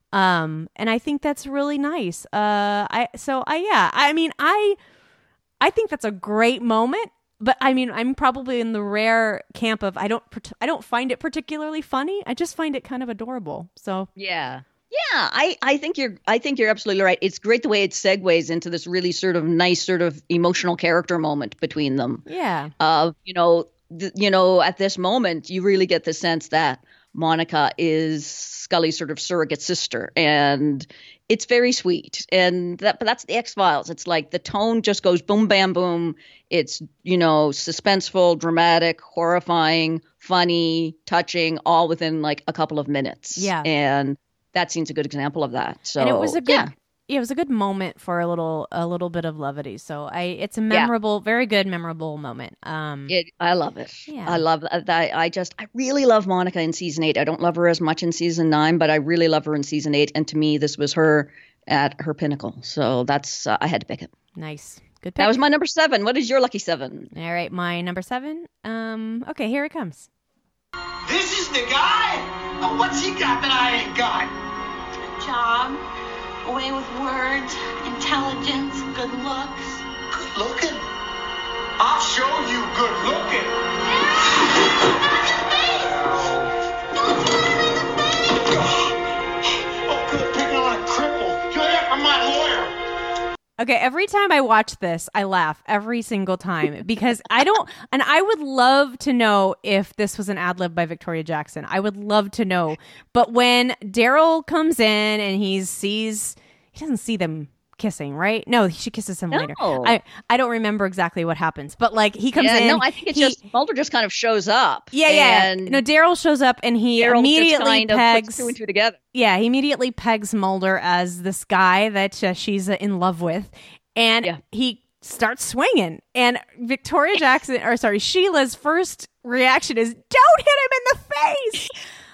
Um, and I think that's really nice. Uh, I so I yeah, I mean I I think that's a great moment. But I mean, I'm probably in the rare camp of I don't I don't find it particularly funny. I just find it kind of adorable. So yeah. Yeah, I, I think you're I think you're absolutely right. It's great the way it segues into this really sort of nice sort of emotional character moment between them. Yeah. Uh, you know, th- you know, at this moment, you really get the sense that Monica is Scully's sort of surrogate sister, and it's very sweet. And that, but that's the X-Files. It's like the tone just goes boom, bam, boom. It's, you know, suspenseful, dramatic, horrifying, funny, touching, all within like a couple of minutes. Yeah. And that seems a good example of that. So and it was a good, yeah. yeah, it was a good moment for a little, a little bit of levity. So I, it's a memorable, yeah. very good, memorable moment. Um, it, I love it. Yeah. I love that. I, I just, I really love Monica in season eight. I don't love her as much in season nine, but I really love her in season eight. And to me, this was her at her pinnacle. So that's, uh, I had to pick it. Nice. Good pick. That was my number seven. What is your lucky seven? All right. My number seven. Um, okay, here it comes. This is the guy? Oh, what's he got that I ain't got? Job, a way with words, intelligence, good looks. Good looking? I'll show you good looking. Oh, good, picking on a cripple. You're here for my lawyer. Okay, every time I watch this, I laugh every single time because I don't, and I would love to know if this was an ad lib by Victoria Jackson. I would love to know. But when Daryl comes in and he sees, he doesn't see them kissing, right? No, she kisses him no. later. I, I don't remember exactly what happens, but like he comes yeah, in. No, I think it's he, just, Mulder just kind of shows up. Yeah, and yeah. No, Daryl shows up and he Daryl immediately just kind pegs. Of puts two and two together. Yeah, he immediately pegs Mulder as this guy that uh, she's uh, in love with. And yeah. he starts swinging. And Victoria Jackson, or sorry, Sheila's first reaction is, don't hit him in the face.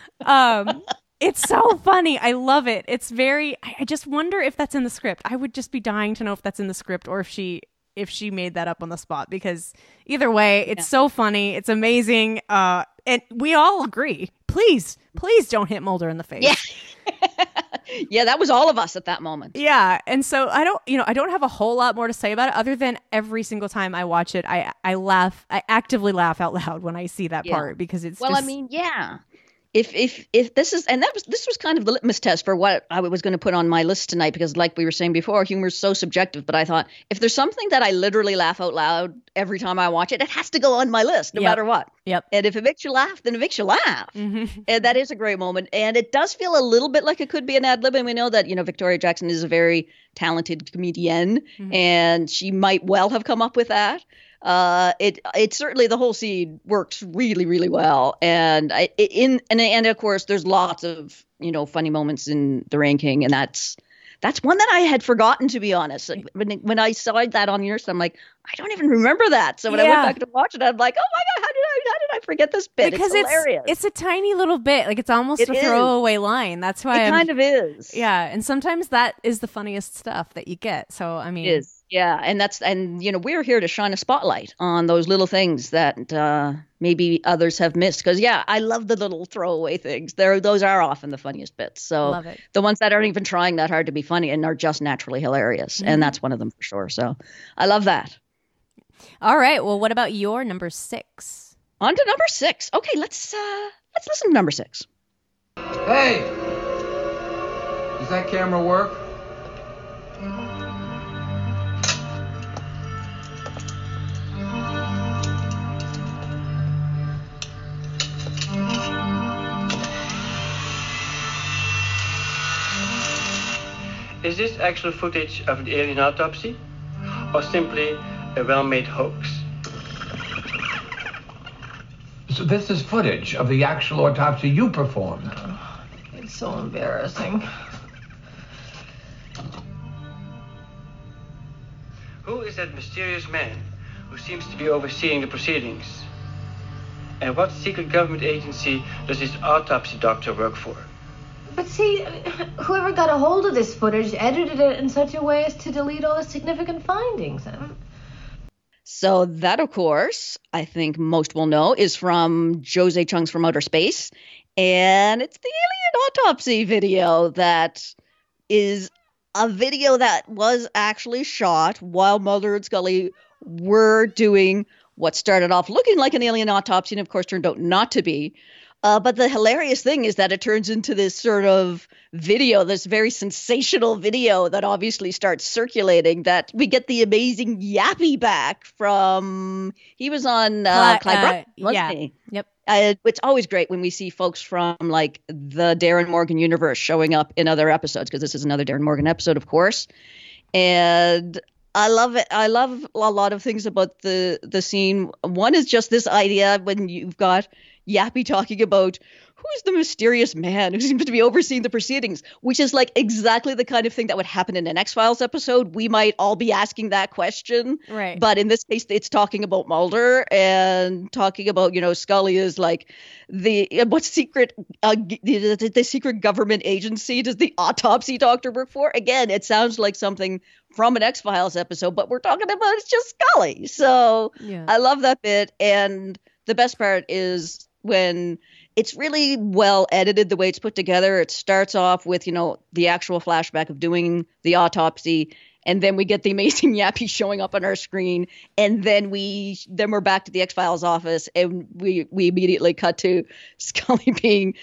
um, it's so funny. I love it. It's very, I, I just wonder if that's in the script. I would just be dying to know if that's in the script or if she if she made that up on the spot, because either way, it's yeah. so funny. It's amazing. Uh, and we all agree. Please, please don't hit Mulder in the face. Yeah. Yeah, that was all of us at that moment. Yeah. And so I don't, you know, I don't have a whole lot more to say about it other than every single time I watch it, I, I laugh, I actively laugh out loud when I see that yeah. part because it's well, just... I mean, yeah. If if if this is and that was this was kind of the litmus test for what I was going to put on my list tonight, because like we were saying before, humor is so subjective. But I thought if there's something that I literally laugh out loud every time I watch it, it has to go on my list no yep. matter what. Yep. And if it makes you laugh, then it makes you laugh. Mm-hmm. And that is a great moment. And it does feel a little bit like it could be an ad lib. And we know that, you know, Victoria Jackson is a very talented comedian, mm-hmm. and she might well have come up with that. Uh, it it certainly, the whole scene works really, really well, and I in and and of course there's lots of, you know, funny moments in The Rain King, and that's that's one that I had forgotten, to be honest. Like, when when I saw that on yours, I'm like, I don't even remember that. So when yeah. I went back to watch it, I'm like, oh my god, how did I how did I forget this bit? Because it's hilarious. It's, it's a tiny little bit, like it's almost it a is. throwaway line. That's why it I'm, kind of is. Yeah, and sometimes that is the funniest stuff that you get. So I mean, it is. Yeah, and that's and you know, we're here to shine a spotlight on those little things that uh, maybe others have missed. Because yeah, I love the little throwaway things. There, those are often the funniest bits. So love it. The ones that aren't even trying that hard to be funny and are just naturally hilarious, mm-hmm. and that's one of them for sure. So I love that. All right. Well, what about your number six? On to number six. Okay, let's uh, let's listen to number six. Hey, does that camera work? Is this actual footage of the alien autopsy, or simply a well-made hoax? So this is footage of the actual autopsy you performed. Oh, it's so embarrassing. Who is that mysterious man who seems to be overseeing the proceedings? And what secret government agency does this autopsy doctor work for? But see, whoever got a hold of this footage edited it in such a way as to delete all the significant findings. So that, of course, I think most will know, is from Jose Chung's From Outer Space. And it's the alien autopsy video that is a video that was actually shot while Mulder and Scully were doing what started off looking like an alien autopsy and, of course, turned out not to be. Uh, but the hilarious thing is that it turns into this sort of video, this very sensational video that obviously starts circulating, that we get the amazing Yappy back from, he was on uh, Cli- Clive uh, Brunt, wasn't yeah. he? Yep. Uh, it's always great when we see folks from like the Darren Morgan universe showing up in other episodes, because this is another Darren Morgan episode, of course. And I love it. I love a lot of things about the the scene. One is just this idea when you've got Yappy talking about who's the mysterious man who seems to be overseeing the proceedings, which is like exactly the kind of thing that would happen in an X-Files episode. We might all be asking that question. Right. But in this case, it's talking about Mulder and talking about, you know, Scully is like the, what secret, uh, the, the, the secret government agency does the autopsy doctor work for? Again, it sounds like something from an X-Files episode, but we're talking about it's just Scully. So Yeah. I love that bit. And the best part is when it's really well edited, the way it's put together. It starts off with, you know, the actual flashback of doing the autopsy, and then we get the amazing Yappy showing up on our screen, and then we then we're back to the X-Files office, and we we immediately cut to Scully being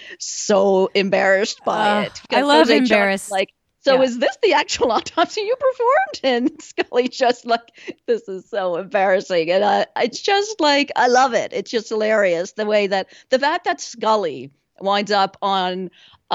so embarrassed by Uh, it. I love Jose John's embarrassed. Like, so Yeah. is this the actual autopsy you performed? And Scully just like, this is so embarrassing. And I, it's just like, I love it. It's just hilarious the way that, the fact that Scully winds up on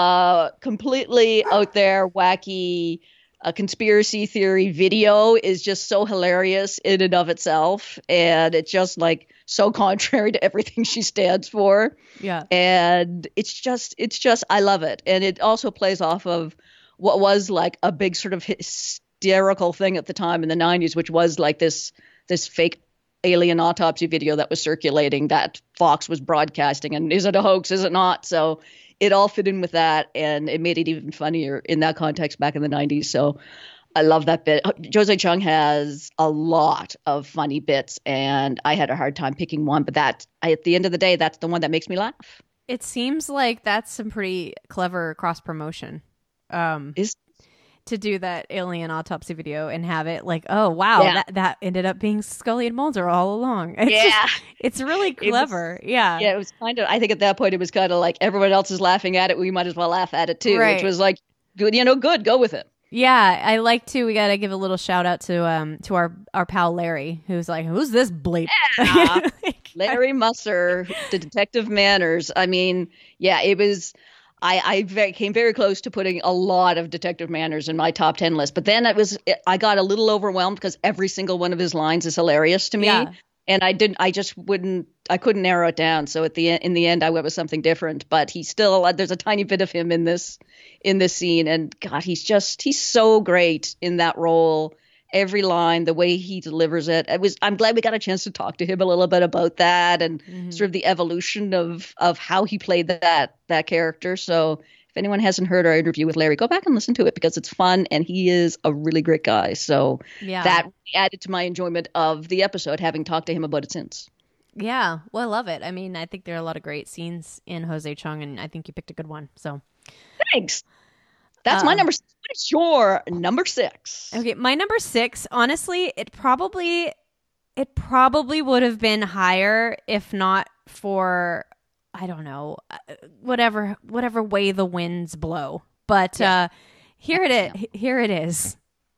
a completely out there, wacky uh, conspiracy theory video is just so hilarious in and of itself. And it's just like so contrary to everything she stands for. Yeah. And it's just, it's just, I love it. And it also plays off of what was like a big sort of hysterical thing at the time in the nineties, which was like this this fake alien autopsy video that was circulating that Fox was broadcasting. And is it a hoax? Is it not? So it all fit in with that, and it made it even funnier in that context back in the nineties. So I love that bit. Jose Chung has a lot of funny bits, and I had a hard time picking one, but that I, at the end of the day, that's the one that makes me laugh. It seems like that's some pretty clever cross promotion. Um, is to do that alien autopsy video and have it like, oh wow, Yeah. that that ended up being Scully and Mulder all along. It's Yeah. just, it's really It was- clever. yeah, Yeah, it was kind of, I think at that point it was kind of like everyone else is laughing at it, we might as well laugh at it too, Right. which was like, good, you know, good, go with it. yeah. I like to. We got to give a little shout out to um to our our pal Larry, who's like, who's this bleep? Yeah. Larry Musser, the Detective Manners. I mean, yeah, it was, I, I very, came very close to putting a lot of Detective Manners in my top ten list, but then it was, I got a little overwhelmed because every single one of his lines is hilarious to me. Yeah. And I didn't, I just wouldn't, I couldn't narrow it down. So at the end, in the end, I went with something different, but he still, there's a tiny bit of him in this, in this scene. And God, he's just, he's so great in that role. Every line, the way he delivers it. It was, I'm glad we got a chance to talk to him a little bit about that and Mhm. sort of the evolution of, of how he played that, that character. So if anyone hasn't heard our interview with Larry, go back and listen to it because it's fun and he is a really great guy. So Yeah. that added to my enjoyment of the episode, having talked to him about it since. Yeah, well, I love it. I mean, I think there are a lot of great scenes in Jose Chung, and I think you picked a good one. So Thanks. That's my Um, number six. What is your number six? okay, my number six. Honestly, it probably it probably would have been higher if not for I don't know uh, whatever whatever way the winds blow. But uh, here it is. Here it is.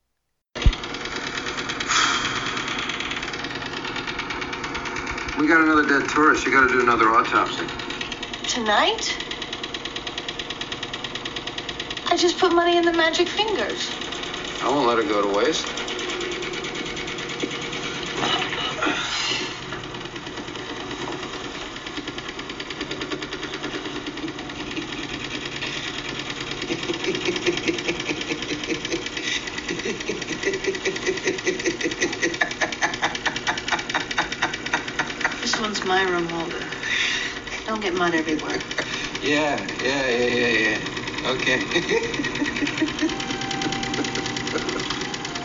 We got another dead tourist. You got to do another autopsy. Tonight? I just put money in the magic fingers. I won't let it go to waste. This one's my room, Mulder. Don't get mud everywhere. Yeah, yeah, yeah, yeah, yeah. Okay.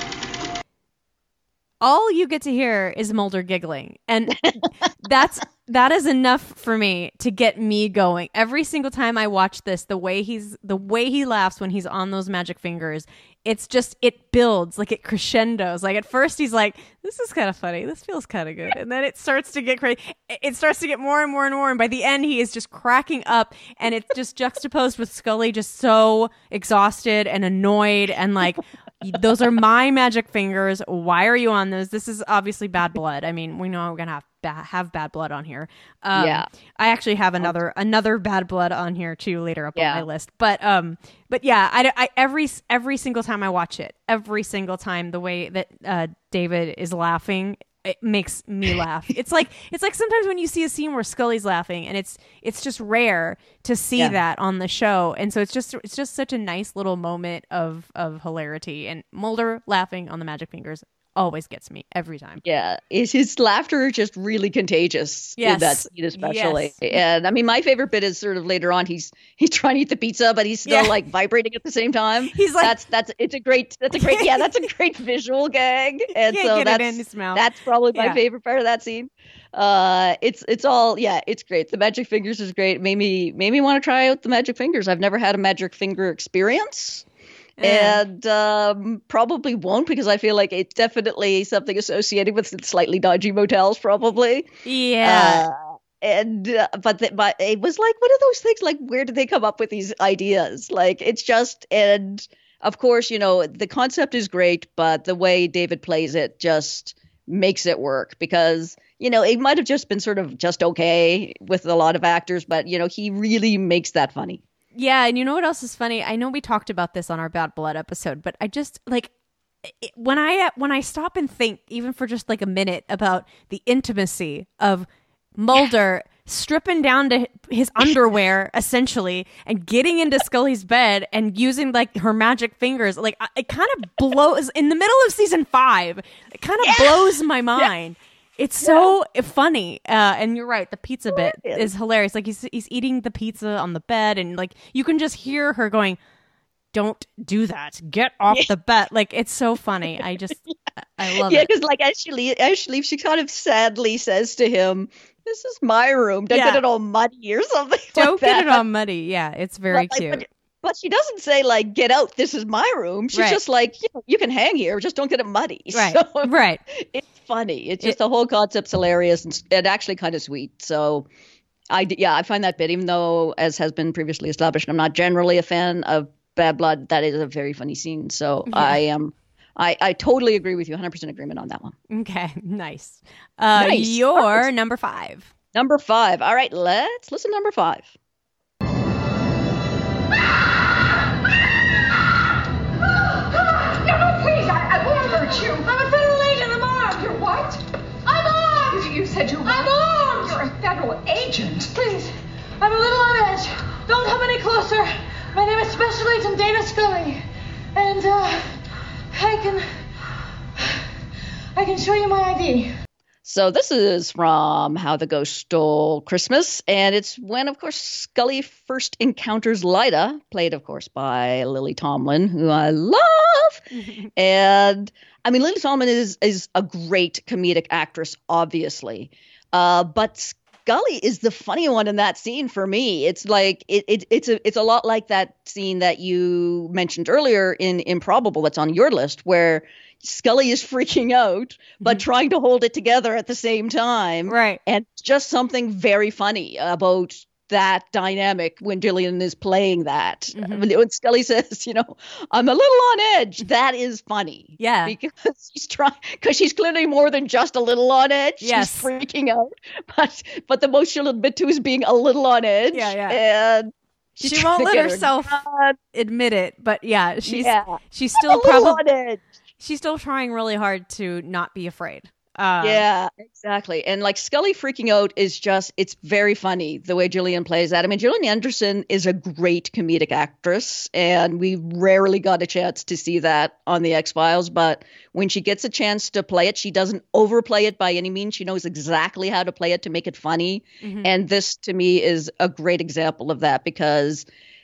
All you get to hear is Mulder giggling, and that's that is enough for me to get me going. Every single time I watch this, the way he's the way he laughs when he's on those magic fingers, it's just it builds, like it crescendos. Like at first he's like, this is kind of funny, this feels kind of good, and then it starts to get crazy. It starts to get more and more and more, and by the end he is just cracking up, and it's just juxtaposed with Scully just so exhausted and annoyed and like, those are my magic fingers, why are you on those? This is obviously bad blood. I mean, we know we're gonna have ba- have bad blood on here. Um, yeah, I actually have another another bad blood on here too later up yeah. on my list. But um, but yeah, I, I every every single time I watch it, every single time the way that uh, David is laughing, it makes me laugh. It's like it's like sometimes when you see a scene where Scully's laughing, and it's it's just rare to see yeah. that on the show, and so it's just it's just such a nice little moment of of hilarity. And Mulder laughing on the magic fingers always gets me every time. Yeah, is his laughter just really contagious yes. in that scene especially. Yes. And I mean, my favorite bit is sort of later on. He's he's trying to eat the pizza, but he's still yeah. like vibrating at the same time. He's like, that's that's it's a great that's a great yeah that's a great visual gag. And Can't so get that's it in his mouth. that's probably my Yeah. favorite part of that scene. Uh, it's it's all yeah, it's great. The magic fingers is great. It made me made me want to try out the magic fingers. I've never had a magic finger experience. Yeah. And um, probably won't, because I feel like it's definitely something associated with slightly dodgy motels, probably. Yeah. Uh, and uh, but the, but it was like one of those things. Like, where did they come up with these ideas? Like, it's just and of course, you know, the concept is great, but the way David plays it just makes it work, because you know it might have just been sort of just okay with a lot of actors, but you know he really makes that funny. Yeah, and you know what else is funny? I know we talked about this on our Bad Blood episode, but I just like it, when I when I stop and think, even for just like a minute, about the intimacy of Mulder yeah. stripping down to his underwear essentially and getting into Scully's bed and using like her magic fingers, like it kind of blows in the middle of season five. It kind of yeah. blows my mind. Yeah. It's so yeah. funny, uh, and you're right. The pizza bit is hilarious. Like he's he's eating the pizza on the bed, and like you can just hear her going, "Don't do that! Get off yeah. the bed!" Like it's so funny. I just yeah. I love yeah, it. Yeah, because like as she leaves, as she leaves, she kind of sadly says to him, "This is my room. Don't yeah. get it all muddy or something." Don't like get that. it all muddy. Yeah, it's very but, cute. But, but she doesn't say like, "Get out. This is my room." She's right. just like, you, know, "You can hang here, just don't get it muddy." Right. So, right. It's funny. It's just it, the whole concept's hilarious and, and actually kind of sweet. So, I yeah, I find that bit, even though as has been previously established, I'm not generally a fan of Bad Blood. That is a very funny scene. So yeah. I am. I, I totally agree with you. one hundred percent agreement on that one. Okay, nice. Uh, nice. Your right. number five. Number five. All right, let's listen to number five. No, no, please, I, I won't hurt you. I'm a federal agent. I'm armed. You're what? I'm armed. You, you said you were. I'm armed. You're a federal agent. Please, I'm a little on edge. Don't come any closer. My name is Special Agent Dana Scully, and uh, I can, I can show you my I D. So this is from How the Ghost Stole Christmas, and it's when, of course, Scully first encounters Lyda, played, of course, by Lily Tomlin, who I love. And, I mean, Lily Tomlin is is a great comedic actress, obviously. Uh, but Scully is the funny one in that scene for me. It's like, it, it it's a it's a lot like that scene that you mentioned earlier in Improbable that's on your list, where Scully is freaking out, but mm-hmm. trying to hold it together at the same time. Right. And just something very funny about that dynamic when Gillian is playing that. Mm-hmm. When Scully says, you know, I'm a little on edge, that is funny. Yeah. Because she's trying, because she's clearly more than just a little on edge. Yes. She's freaking out. But but the most she'll admit to is being a little on edge. Yeah, yeah. And she won't let herself her admit it, but yeah, she's yeah. she's still probably she's still trying really hard to not be afraid. Um, yeah, exactly. And like Scully freaking out is just, it's very funny the way Gillian plays that. I mean, Gillian Anderson is a great comedic actress, and we rarely got a chance to see that on the X-Files. But when she gets a chance to play it, she doesn't overplay it by any means. She knows exactly how to play it to make it funny. Mm-hmm. And this, to me, is a great example of that, because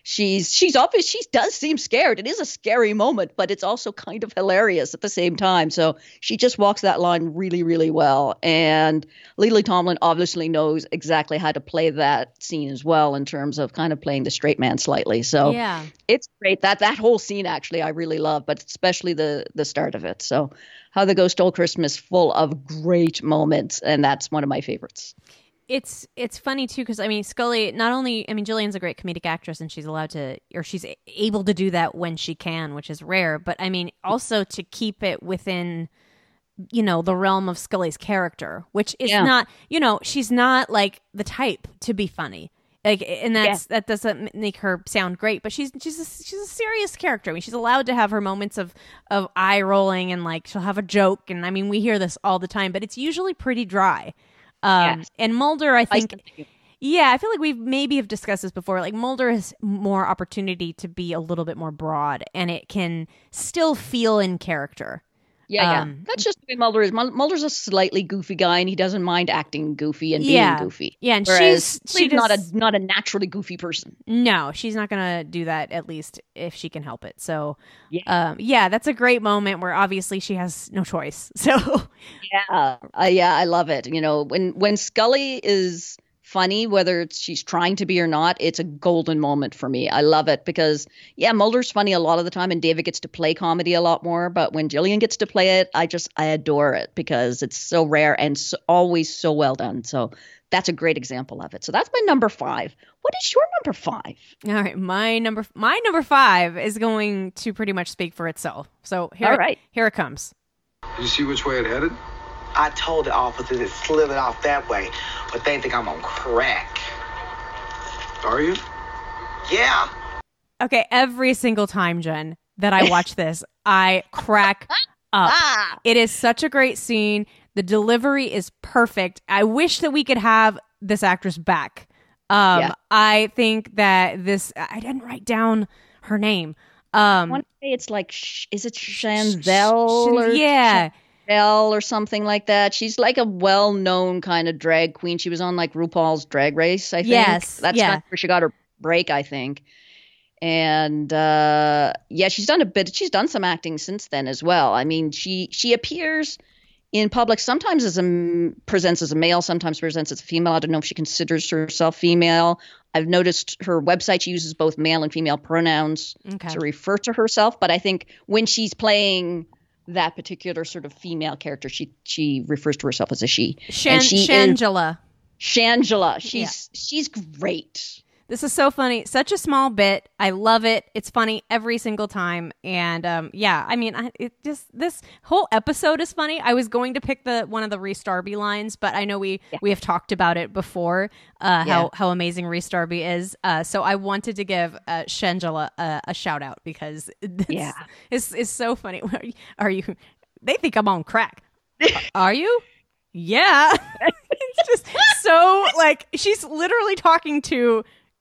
she's she's obvious. She does seem scared. It is a scary moment, but it's also kind of hilarious at the same time. So she just walks that line really, really well. And Lily Tomlin obviously knows exactly how to play that scene as well in terms of kind of playing the straight man slightly. So yeah. It's great. That that whole scene actually I really love, but especially the the start of it. So How the Ghost Stole Christmas, full of great moments, and that's one of my favorites. It's it's funny too because I mean Scully not only I mean Gillian's a great comedic actress and she's allowed to or she's able to do that when she can, which is rare, but I mean also to keep it within, you know, the realm of Scully's character, which is Yeah. not, you know, she's not like the type to be funny. Like, and that's Yeah. that doesn't make her sound great, but she's she's a, she's a serious character. I mean, she's allowed to have her moments of of eye rolling and like she'll have a joke, and I mean we hear this all the time, but it's usually pretty dry. Um, Yes. And Mulder, I think, I yeah, I feel like we've maybe have discussed this before. Like Mulder has more opportunity to be a little bit more broad, and it can still feel in character. Yeah, Um, yeah. That's just the way Mulder is. Mul- Mulder's a slightly goofy guy, and he doesn't mind acting goofy and being Yeah. goofy. Yeah, and Whereas she's- she not a does- not a naturally goofy person. No, she's not gonna do that. At least if she can help it. So, Yeah. um, yeah, that's a great moment where obviously she has no choice. So, Yeah, uh, yeah, I love it. You know, when when Scully is funny, whether it's she's trying to be or not, it's a golden moment for me. I love it because, yeah, Mulder's funny a lot of the time, and David gets to play comedy a lot more. But when Gillian gets to play it, I just I adore it because it's so rare and so, always so well done. So that's a great example of it. So that's my number five. What is your number five? all right, my number my number five is going to pretty much speak for itself. So here, All right. here it comes. Did you see which way it headed? I told the officers it slithered off that way, but they think I'm on crack. Are you? Yeah. Okay, every single time, Jen, that I watch this, I crack up. It is such a great scene. The delivery is perfect. I wish that we could have this actress back. Um, Yeah. I think that this, I didn't write down her name. I Um, want to say it's like, sh- is it Chanzel Shan- or yeah. Chanel or something like that? She's like a well-known kind of drag queen. She was on like RuPaul's Drag Race, I think. Yes, That's yeah. kind of where she got her break, I think. And uh, yeah, she's done a bit. She's done some acting since then as well. I mean, she she appears in public sometimes as a m- presents as a male, sometimes presents as a female. I don't know if she considers herself female. I've noticed her website she uses both male and female pronouns Okay. to refer to herself. But I think when she's playing that particular sort of female character, she she refers to herself as a she. Shan- and she is Shangela. Shangela. She's she's great. This is so funny. Such a small bit. I love it. It's funny every single time. And um, yeah, I mean, I, it just this whole episode is funny. I was going to pick the one of the Rhys Darby lines, but I know we Yeah. we have talked about it before. Uh, Yeah. how how amazing Rhys Darby is. Uh, so I wanted to give uh, Shangela a, a shout out because it's, Yeah. it's it's so funny. Are you, are you? They think I'm on crack. Are you? Yeah. It's just so like she's literally talking to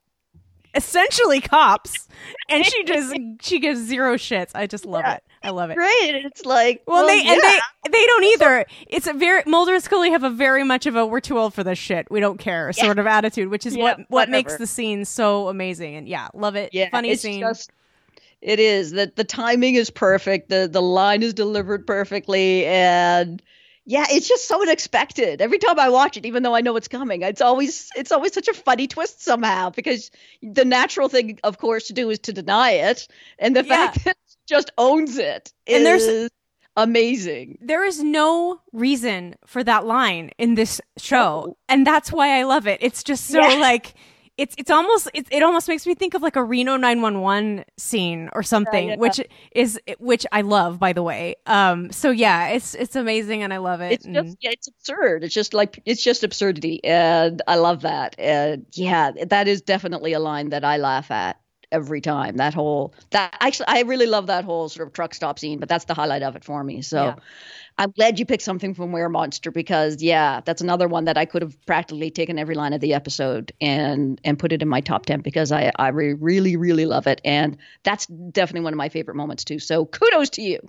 essentially cops, and she just she gives zero shits. I just love it. I love it. Great. It's like Well, well, they and yeah. they they don't either. It's a very Mulder and Scully have a very much of a "we're too old for this shit, we don't care" Yeah. sort of attitude, which is Yeah, what what makes whatever. the scene so amazing. And yeah, love it. Yeah, Funny it's scene. just it is that the timing is perfect. The the line is delivered perfectly, and yeah, it's just so unexpected. Every time I watch it, even though I know it's coming, it's always it's always such a funny twist somehow because the natural thing, of course, to do is to deny it, and the Yeah. fact that it just owns it And there's- is amazing. There is no reason for that line in this show, and that's why I love it. It's just so Yeah. like it's it's almost it, it almost makes me think of like a Reno nine one one scene or something, yeah. which is which I love, by the way. Um, so yeah, it's it's amazing and I love it. It's and- just yeah, it's absurd. It's just like it's just absurdity, and I love that. And yeah, that is definitely a line that I laugh at every time. That whole that actually, I really love that whole sort of truck stop scene. But that's the highlight of it for me. So Yeah. I'm glad you picked something from Were Monster because yeah, that's another one that I could have practically taken every line of the episode and and put it in my top ten because I I re- really really love it, and that's definitely one of my favorite moments too. So kudos to you.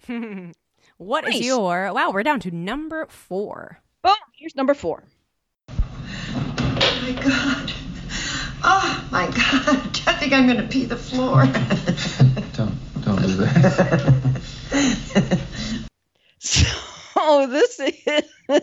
What is Nice. your wow? We're down to number four. Boom. Here's number four. Oh my God. Oh my God. Jesse think I'm going to pee the floor. Don't, don't do that. So this is, I,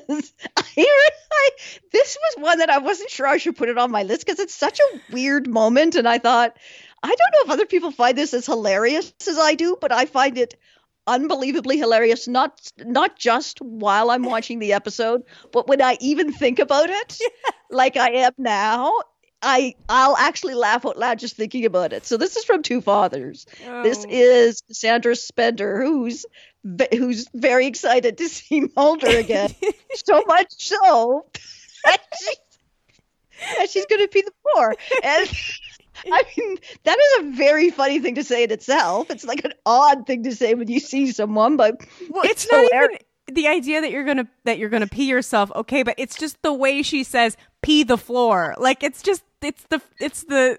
I, this was one that I wasn't sure I should put it on my list because it's such a weird moment. And I thought, I don't know if other people find this as hilarious as I do, but I find it unbelievably hilarious, not not just while I'm watching the episode, but when I even think about it, like I am now, I, I'll actually laugh out loud just thinking about it. So this is from Two Fathers. Oh. This is Cassandra Spender, who's who's very excited to see Mulder again. So much so that she's, that she's going to pee the floor. And I mean, that is a very funny thing to say in itself. It's like an odd thing to say when you see someone, but well, it's, it's not hilarious. Even the idea that you're gonna that you're gonna pee yourself. Okay, but it's just the way she says "pee the floor." Like it's just it's the it's the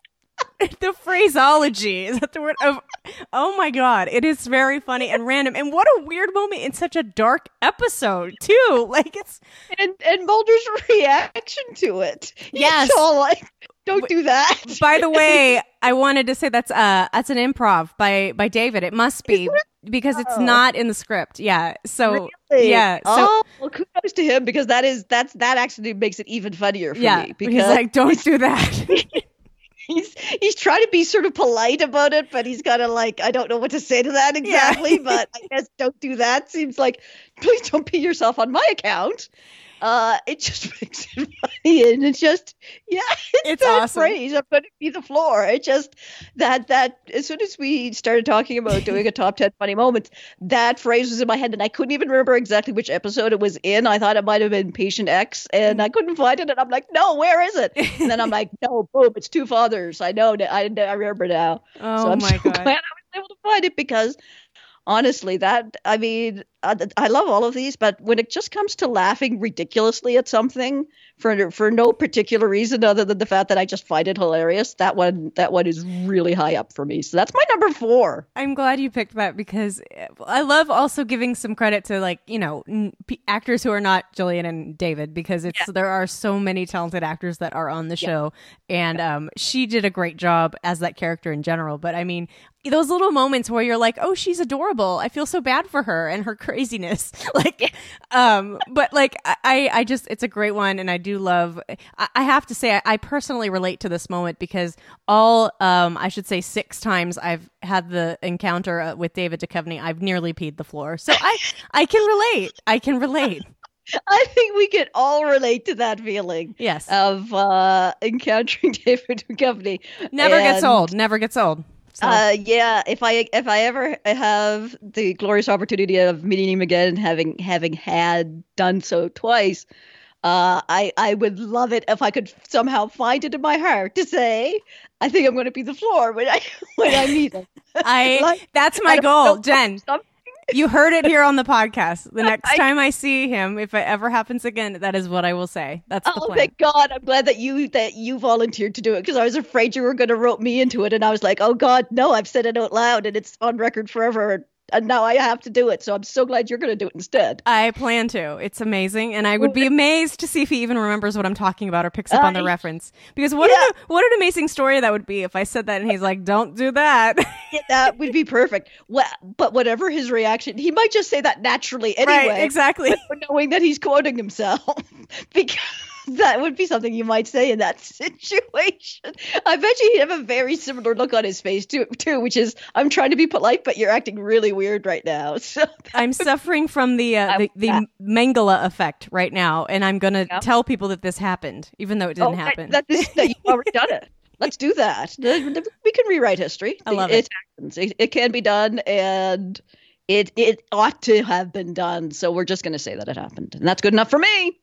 the phraseology. Is that the word? Of oh my god, it is very funny and random. And what a weird moment in such a dark episode too. Like it's and and Mulder's reaction to it. Yes, He's all like, don't do that. By the way, I wanted to say that's uh that's an improv by by David. It must be because it's oh. not in the script. Yeah. So really? yeah. So, oh, well, kudos to him because that is that's that actually makes it even funnier for yeah, me. Because he's like, don't do that. he's he's trying to be sort of polite about it, but he's kind of like, I don't know what to say to that exactly. Yeah. But I guess don't do that. Seems like please don't pee yourself on my account. Uh, it just makes it funny, and it's just, yeah, it's, it's that awesome. Phrase, I'm going to be the floor. It just, that, that, as soon as we started talking about doing a top ten funny moments, that phrase was in my head, and I couldn't even remember exactly which episode it was in. I thought it might have been Patient X, and I couldn't find it, and I'm like, no, where is it? And then I'm like, no, boom, it's Two Fathers. I know, I, I remember now. Oh, so I'm my so God. glad I was able to find it because honestly, that, I mean, I, I love all of these, but when it just comes to laughing ridiculously at something for for no particular reason other than the fact that I just find it hilarious, that one that one is really high up for me. So that's my number four. I'm glad you picked that because I love also giving some credit to, like, you know, p- actors who are not Jillian and David, because it's yeah. there are so many talented actors that are on the yeah. show, and yeah. um, she did a great job as that character in general. But I mean, those little moments where you're like, oh, she's adorable. I feel so bad for her and her craziness. Like, um, but like, I, I just, it's a great one. And I do love, I, I have to say, I, I personally relate to this moment because all, um, I should say six times I've had the encounter uh, with David Duchovny, I've nearly peed the floor. So I, I can relate. I can relate. I think we can all relate to that feeling. Yes. Of uh, encountering David Duchovny. Never and, gets old. Never gets old. So. Uh, yeah, if I if I ever have the glorious opportunity of meeting him again, having having had done so twice, uh, I I would love it if I could somehow find it in my heart to say, I think I'm going to be the floor when I when I meet him. I like, that's my I goal, Jen. Something. You heard it here on the podcast. The next I, time I see him, if it ever happens again, that is what I will say. That's the oh, plan. Thank God. I'm glad that you that you volunteered to do it because I was afraid you were going to rope me into it. And I was like, oh, God, no, I've said it out loud and it's on record forever. And now I have to do it. So I'm so glad you're going to do it instead. I plan to. It's amazing. And I would be amazed to see if he even remembers what I'm talking about or picks up uh, on the reference. Because what, yeah. an, what an amazing story that would be if I said that and he's like, don't do that. Yeah, that would be perfect. Well, but whatever his reaction, he might just say that naturally anyway. Right, exactly. Knowing that he's quoting himself. Because that would be something you might say in that situation. I bet you he'd have a very similar look on his face too, too, which is, I'm trying to be polite, but you're acting really weird right now. So I'm suffering from the uh, the, the Mengele effect right now, and I'm going to yeah. tell people that this happened, even though it didn't oh, happen. That, that, this, that you've already done it. Let's do that. We can rewrite history. I love it. It happens. It, it can be done, and it it ought to have been done. So we're just going to say that it happened, and that's good enough for me.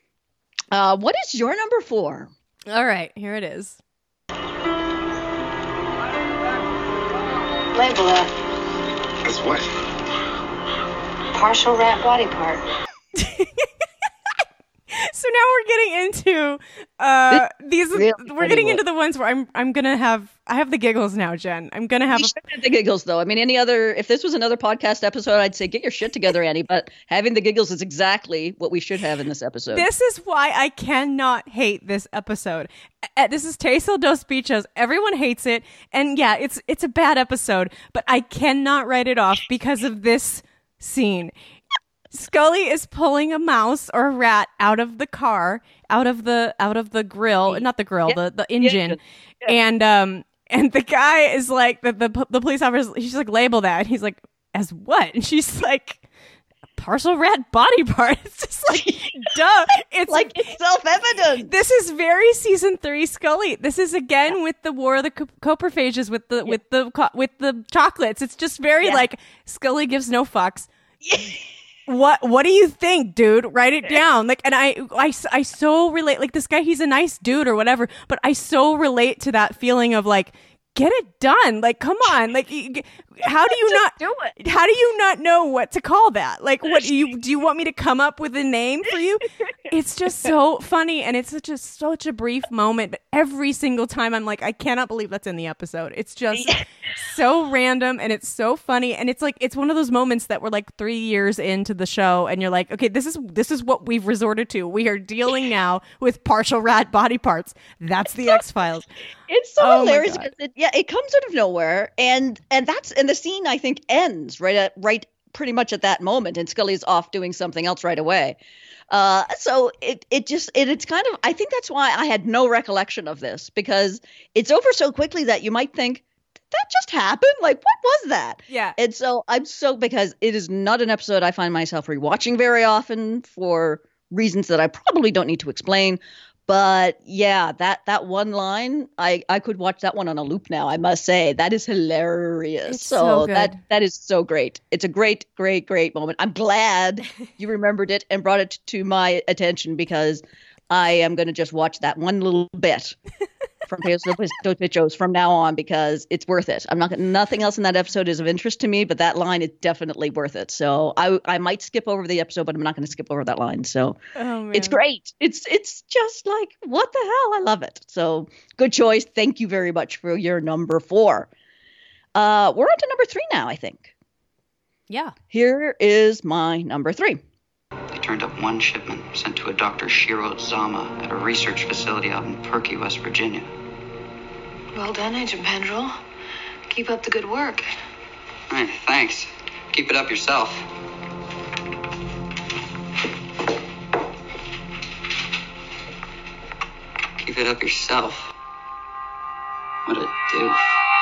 Uh, what is your number four? All right, here it is. Label that. As what? Partial rat body part. So now we're getting into uh, these. Really we're getting into the ones where I'm I'm gonna have I have the giggles now, Jen. I'm gonna have You a, should have the giggles, though. I mean, any other, if this was another podcast episode, I'd say get your shit together, Annie. But having the giggles is exactly what we should have in this episode. This is why I cannot hate this episode. Uh, this is Teso dos Bichos. Everyone hates it, and yeah, it's it's a bad episode, but I cannot write it off because of this scene. Scully is pulling a mouse or a rat out of the car, out of the out of the grill, not the grill, Yeah. the the engine, Yeah. and um and the guy is like the the the police officer. She's like, label that, and he's like, as what? And she's like, partial rat body part. It's just like, duh. It's like it's self-evident. This is very season three Scully. This is again with the War of the co- Coprophages, with the with the co- with the chocolates. It's just very Yeah. like Scully gives no fucks. What what do you think, dude? Write it down. Like, and I, I, I so relate. Like, this guy, he's a nice dude or whatever, but I so relate to that feeling of like, get it done. Like, come on. Like, you- how do you not do it? How do you not know what to call that? Like, what do you do? You want me to come up with a name for you? It's just so funny, and it's such a such a brief moment. But every single time, I'm like, I cannot believe that's in the episode. It's just so random, and it's so funny, and it's like it's one of those moments that we're like three years into the show, and you're like, okay, this is this is what we've resorted to. We are dealing now with partial rat body parts. That's the X-Files. It's so Oh my hilarious God. because it, yeah, it comes out of nowhere, and and that's and the scene I think ends right at right pretty much at that moment, and Scully's off doing something else right away. Uh, so it it just it, it's kind of I think that's why I had no recollection of this, because it's over so quickly that you might think, did that just happened? Like, what was that? Yeah. And so I'm so because it is not an episode I find myself rewatching very often for reasons that I probably don't need to explain. But yeah, that that one line, I, I could watch that one on a loop now, I must say. That is hilarious. It's so good. that that is so great. It's a great, great, great moment. I'm glad you remembered it and brought it to my attention, because I am going to just watch that one little bit from Tales dos Bichos from now on, because it's worth it. I'm not gonna- nothing else in that episode is of interest to me, but that line is definitely worth it. So I I might skip over the episode, but I'm not going to skip over that line. So Oh, man. it's great. It's it's just like, what the hell? I love it. So good choice. Thank you very much for your number four. Uh, we're on to number three now, I think. Yeah. Here is my number three. They turned up one shipment sent to a Doctor Shiro Zama at a research facility out in Perky, West Virginia. Well done, Agent Pendrell. Keep up the good work. Hey, thanks. Keep it up yourself. Keep it up yourself. What a doof.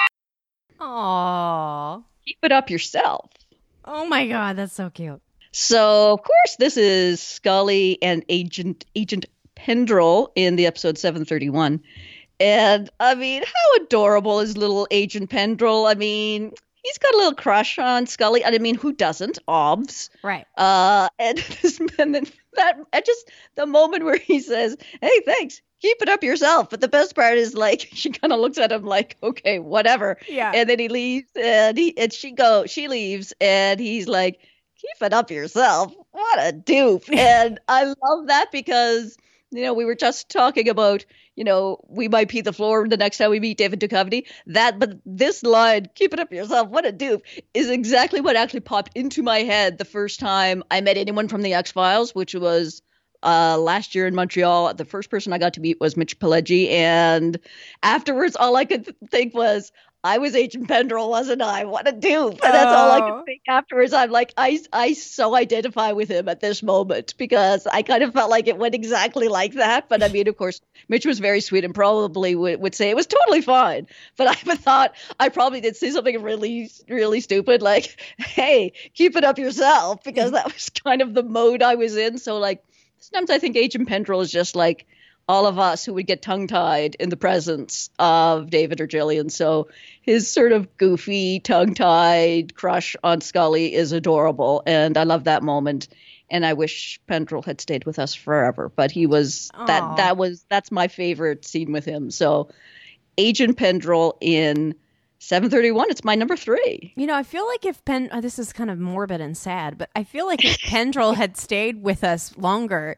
Aww. Keep it up yourself. Oh my God, that's so cute. So, of course, this is Scully and Agent Agent Pendrell in the episode seven thirty-one. And, I mean, how adorable is little Agent Pendrell? I mean, he's got a little crush on Scully. I mean, who doesn't? Obvs. Right. Uh, and, this, and then that, and just the moment where he says, hey, thanks. Keep it up yourself. But the best part is, like, she kind of looks at him like, okay, whatever. Yeah. And then he leaves, and he and she go, she leaves, and he's like, keep it up yourself. What a dupe. And I love that because, you know, we were just talking about, you know, we might pee the floor the next time we meet David Duchovny. That, but this line, keep it up yourself, what a dupe, is exactly what actually popped into my head the first time I met anyone from the X-Files, which was uh, last year in Montreal. The first person I got to meet was Mitch Pileggi. And afterwards, all I could think was, I was Agent Pendrell, wasn't I? What a dupe. And that's all I Oh. could think afterwards. I'm like, I, I so identify with him at this moment because I kind of felt like it went exactly like that. But I mean, of course, Mitch was very sweet and probably would, would say it was totally fine. But I thought I probably did say something really, really stupid like, hey, keep it up yourself, because that was kind of the mode I was in. So like, sometimes I think Agent Pendrell is just like all of us who would get tongue-tied in the presence of David or Jillian. So his sort of goofy, tongue-tied crush on Scully is adorable, and I love that moment. And I wish Pendrell had stayed with us forever, but he was Aw. that that was that's my favorite scene with him. So Agent Pendrell in seven thirty-one, it's my number three. You know, I feel like if Pen, oh, this is kind of morbid and sad, but I feel like if Pendrell had stayed with us longer,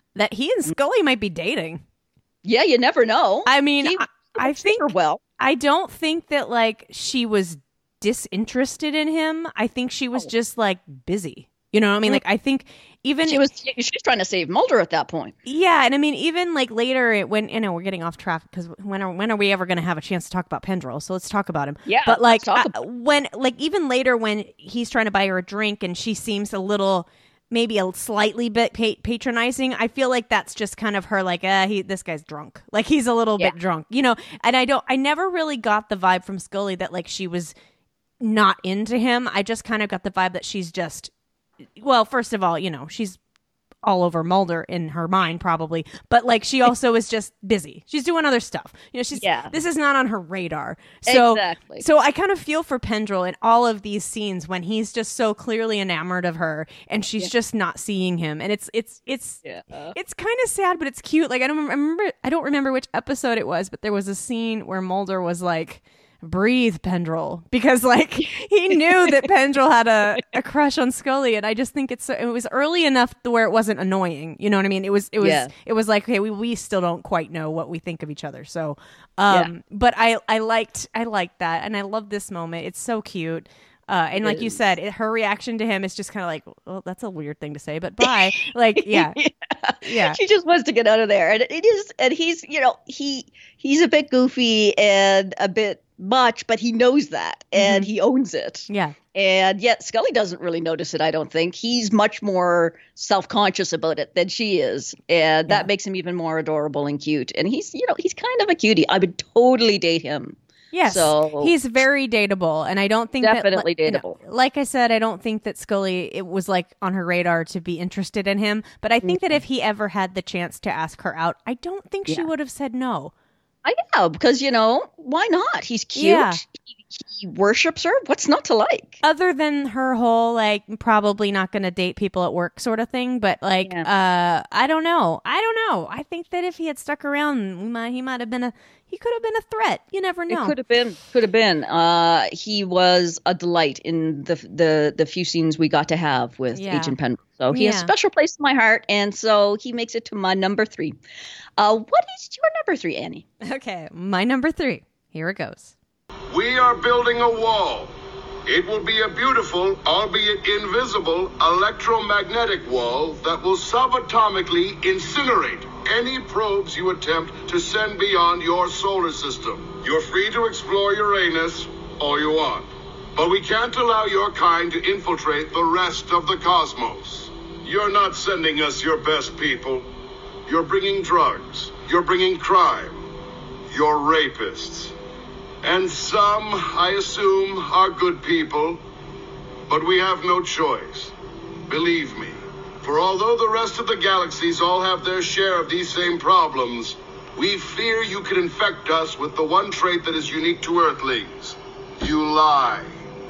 that he and Scully might be dating. Yeah, you never know. I mean, He- I, I think well. I don't think that like she was disinterested in him. I think she was just like busy. You know what I mean? Like I think even She was she's trying to save Mulder at that point. yeah, and I mean even like later it- when you know we're getting off track because when are when are we ever going to have a chance to talk about Pendrell? So let's talk about him. Yeah, but like let's talk uh, when like even later when he's trying to buy her a drink and she seems a little maybe a slightly bit pa- patronizing. I feel like that's just kind of her like uh he this guy's drunk. Like he's a little Yeah. bit drunk, you know. And I don't I never really got the vibe from Scully that like she was not into him. I just kind of got the vibe that she's just well, first of all, you know, she's all over Mulder in her mind probably, but like she also is just busy. She's doing other stuff. You know, she's Yeah. this is not on her radar. So Exactly. so I kind of feel for Pendrell in all of these scenes when he's just so clearly enamored of her and she's Yeah. just not seeing him. And it's it's it's Yeah. it's kind of sad, but it's cute. Like I don't remember, I remember I don't remember which episode it was, but there was a scene where Mulder was like, breathe, Pendrell, because like he knew that Pendrell had a, a crush on Scully, and I just think it's so, it was early enough to where it wasn't annoying. You know what I mean? It was it was Yeah. it was like okay, we, we still don't quite know what we think of each other. So, um, but I I liked I liked that, and I love this moment. It's so cute. Uh, and It like you is. said, it, her reaction to him is just kind of like, well, that's a weird thing to say, but bye. Like, yeah, yeah. She just wants to get out of there, and it is, and he's, you know, he he's a bit goofy and a bit much, but he knows that, and he owns it. Yeah. And yet Scully doesn't really notice it, I don't think. He's much more self-conscious about it than she is, and that makes him even more adorable and cute. And he's, you know, he's kind of a cutie. I would totally date him. Yes, So- he's very dateable, and I don't think Definitely that, you know, dateable. like I said, I don't think that Scully it was like on her radar to be interested in him. But I think that if he ever had the chance to ask her out, I don't think she Yeah. would have said no. I know, because, you know, why not? He's cute. Yeah. He, he worships her. What's not to like? Other than her whole like probably not going to date people at work sort of thing, but like uh, I don't know, I don't know. I think that if he had stuck around, we might he might have been a he could have been a threat. You never know. It could have been, could have been. Uh, he was a delight in the the the few scenes we got to have with Yeah. Agent Pendrell. So he has a Yeah. special place in my heart, and so he makes it to my number three. Uh, what is your number three, Annie? Okay, my number three. Here it goes. We are building a wall. It will be a beautiful, albeit invisible, electromagnetic wall that will subatomically incinerate any probes you attempt to send beyond your solar system. You're free to explore Uranus all you want, but we can't allow your kind to infiltrate the rest of the cosmos. You're not sending us your best people. You're bringing drugs. You're bringing crime. You're rapists. And some, I assume, are good people. But we have no choice. Believe me. For although the rest of the galaxies all have their share of these same problems, we fear you could infect us with the one trait that is unique to Earthlings. You lie.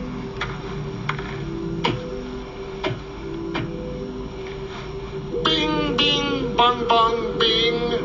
Bing, bing, bong, bong, bing.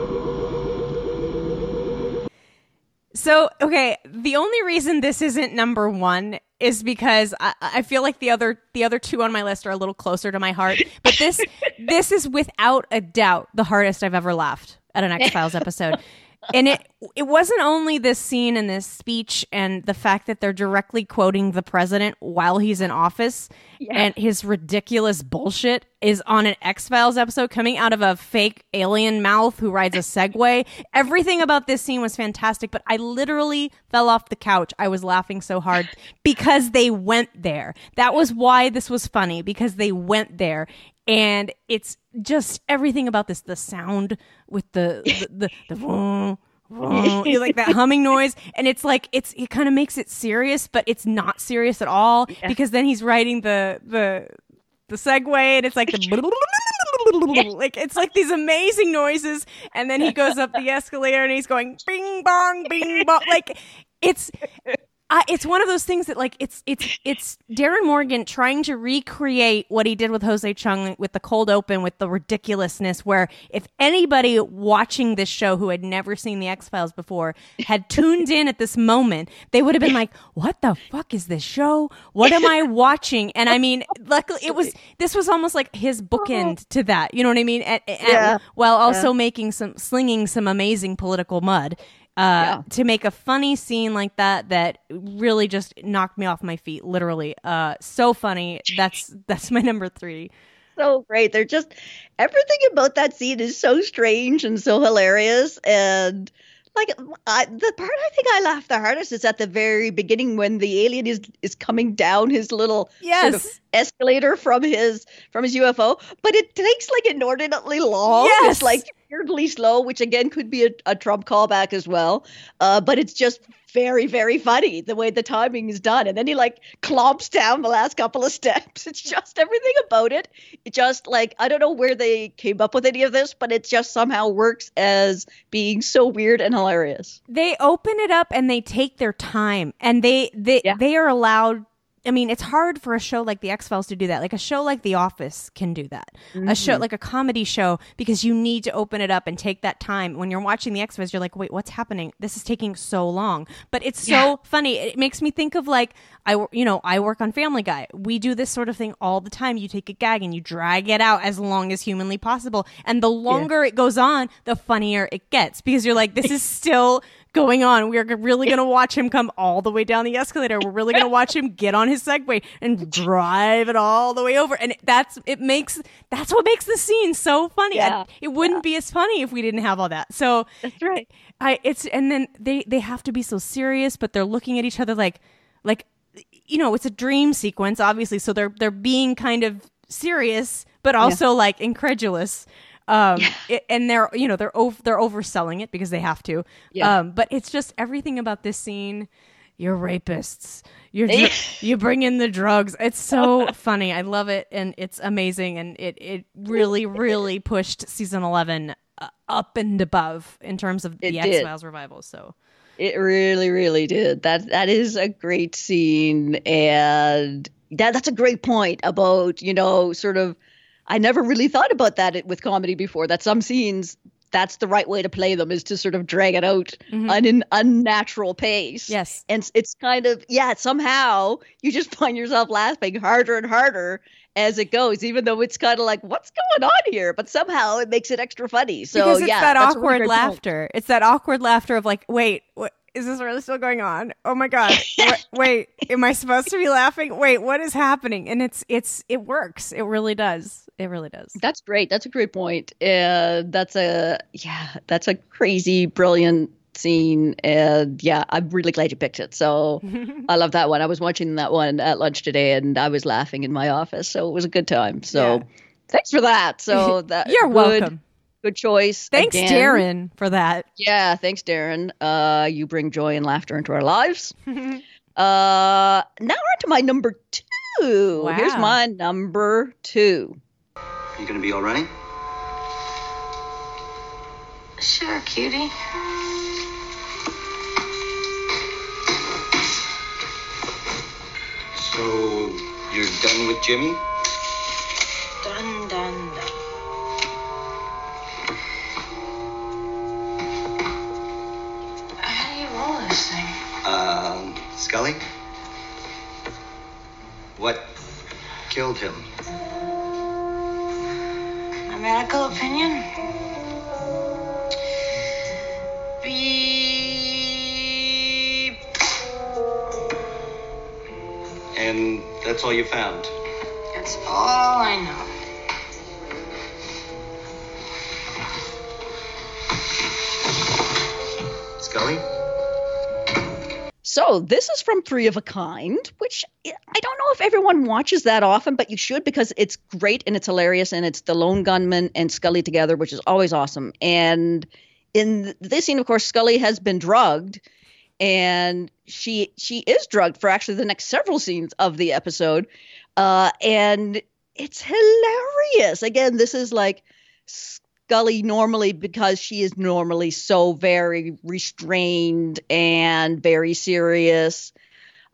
So, okay, the only reason this isn't number one is because I, I feel like the other the other two on my list are a little closer to my heart. But this this is without a doubt the hardest I've ever laughed at an X-Files episode. And it it wasn't only this scene and this speech and the fact that they're directly quoting the president while he's in office and his ridiculous bullshit is on an X-Files episode coming out of a fake alien mouth who rides a Segway. Everything about this scene was fantastic, but I literally fell off the couch. I was laughing so hard because they went there. That was why this was funny, because they went there. And it's just everything about this, the sound with the, the, the, the vroom, vroom, you know, like that humming noise. And it's like, it's, it kind of makes it serious, but it's not serious at all Yeah. because then he's riding the, the, the Segway and it's like the, like, it's like these amazing noises. And then he goes up the escalator and he's going bing bong, bing bong. Like it's, Uh, it's one of those things that like it's it's it's Darren Morgan trying to recreate what he did with Jose Chung with the cold open, with the ridiculousness, where if anybody watching this show who had never seen the X-Files before had tuned in at this moment, they would have been like, what the fuck is this show? What am I watching? And I mean, luckily it was this was almost like his bookend to that, you know what I mean? At, at, Yeah. while also Yeah. making some slinging some amazing political mud. Uh, Yeah. to make a funny scene like that that really just knocked me off my feet, literally. Uh, so funny. That's that's my number three. So great. They're just everything about that scene is so strange and so hilarious. And like I, the part I think I laughed the hardest is at the very beginning when the alien is is coming down his little sort of Yes. escalator from his from his U F O, but it takes like inordinately long. Yes. It's like weirdly slow, which again could be a, a Trump callback as well. Uh, but it's just very, very funny the way the timing is done. And then he like clomps down the last couple of steps. It's just everything about it. It just like, I don't know where they came up with any of this, but it just somehow works as being so weird and hilarious. They open it up and they take their time, and they they they are allowed. I mean, it's hard for a show like The X-Files to do that. Like a show like The Office can do that. A show Mhm. like a comedy show, because you need to open it up and take that time. When you're watching The X-Files, you're like, wait, what's happening? This is taking so long. But it's so Yeah. funny. It makes me think of like, I, wo- you know, I work on Family Guy. We do this sort of thing all the time. You take a gag and you drag it out as long as humanly possible. And the longer it goes on, the funnier it gets, because you're like, this is still going on. We're g- really going to watch him come all the way down the escalator. We're really going to watch him get on his Segway and drive it all the way over. And it, that's, it makes, that's what makes the scene so funny. Yeah. And it wouldn't be as funny if we didn't have all that. So that's right. I, it's, and then they, they have to be so serious, but they're looking at each other like, like, you know, it's a dream sequence, obviously. So they're, they're being kind of serious, but also like incredulous. Um, it, and they're, you know, they're over, they're overselling it because they have to. Yeah. Um, but it's just everything about this scene. You're rapists. You're dr- you bring in the drugs. It's so funny. I love it, and it's amazing. And it it really really pushed season eleven uh, up and above in terms of It the did. X-Files revival. So It really, really did. That that is a great scene, and that that's a great point about, you know, sort of. I never really thought about that with comedy before. That some scenes, that's the right way to play them, is to sort of drag it out Mhm. on an unnatural pace. Yes, and it's kind of yeah. Somehow you just find yourself laughing harder and harder as it goes, even though it's kind of like, what's going on here? But somehow it makes it extra funny. So because it's yeah, that that's a really awkward great point. laughter. It's that awkward laughter of like, wait, what? Is this really still going on? Oh my god! What, wait, am I supposed to be laughing? Wait, what is happening? And it's it's it works. It really does. It really does. That's great. That's a great point. Uh, that's a yeah. That's a crazy, brilliant scene. And yeah, I'm really glad you picked it. So I love that one. I was watching that one at lunch today, and I was laughing in my office. So it was a good time. So Yeah. thanks for that. So that You're good, welcome. Good choice. Thanks, again. Darren, for that. Yeah, thanks, Darren. Uh, you bring joy and laughter into our lives. uh, now we're on to my number two. Wow. Here's my number two. You gonna be all right? Sure, cutie. So you're done with Jimmy? Dun, dun, dun. How do you roll this thing? Um, Scully? What killed him? My medical opinion? Beep. And that's all you found? That's all I know. Scully? So this is from Three of a Kind, which I don't know if everyone watches that often, but you should, because it's great and it's hilarious, and it's the lone gunman and Scully together, which is always awesome. And in this scene, of course, Scully has been drugged, and she she is drugged for actually the next several scenes of the episode, uh, and it's hilarious. Again, this is like Scully normally, because she is normally so very restrained and very serious,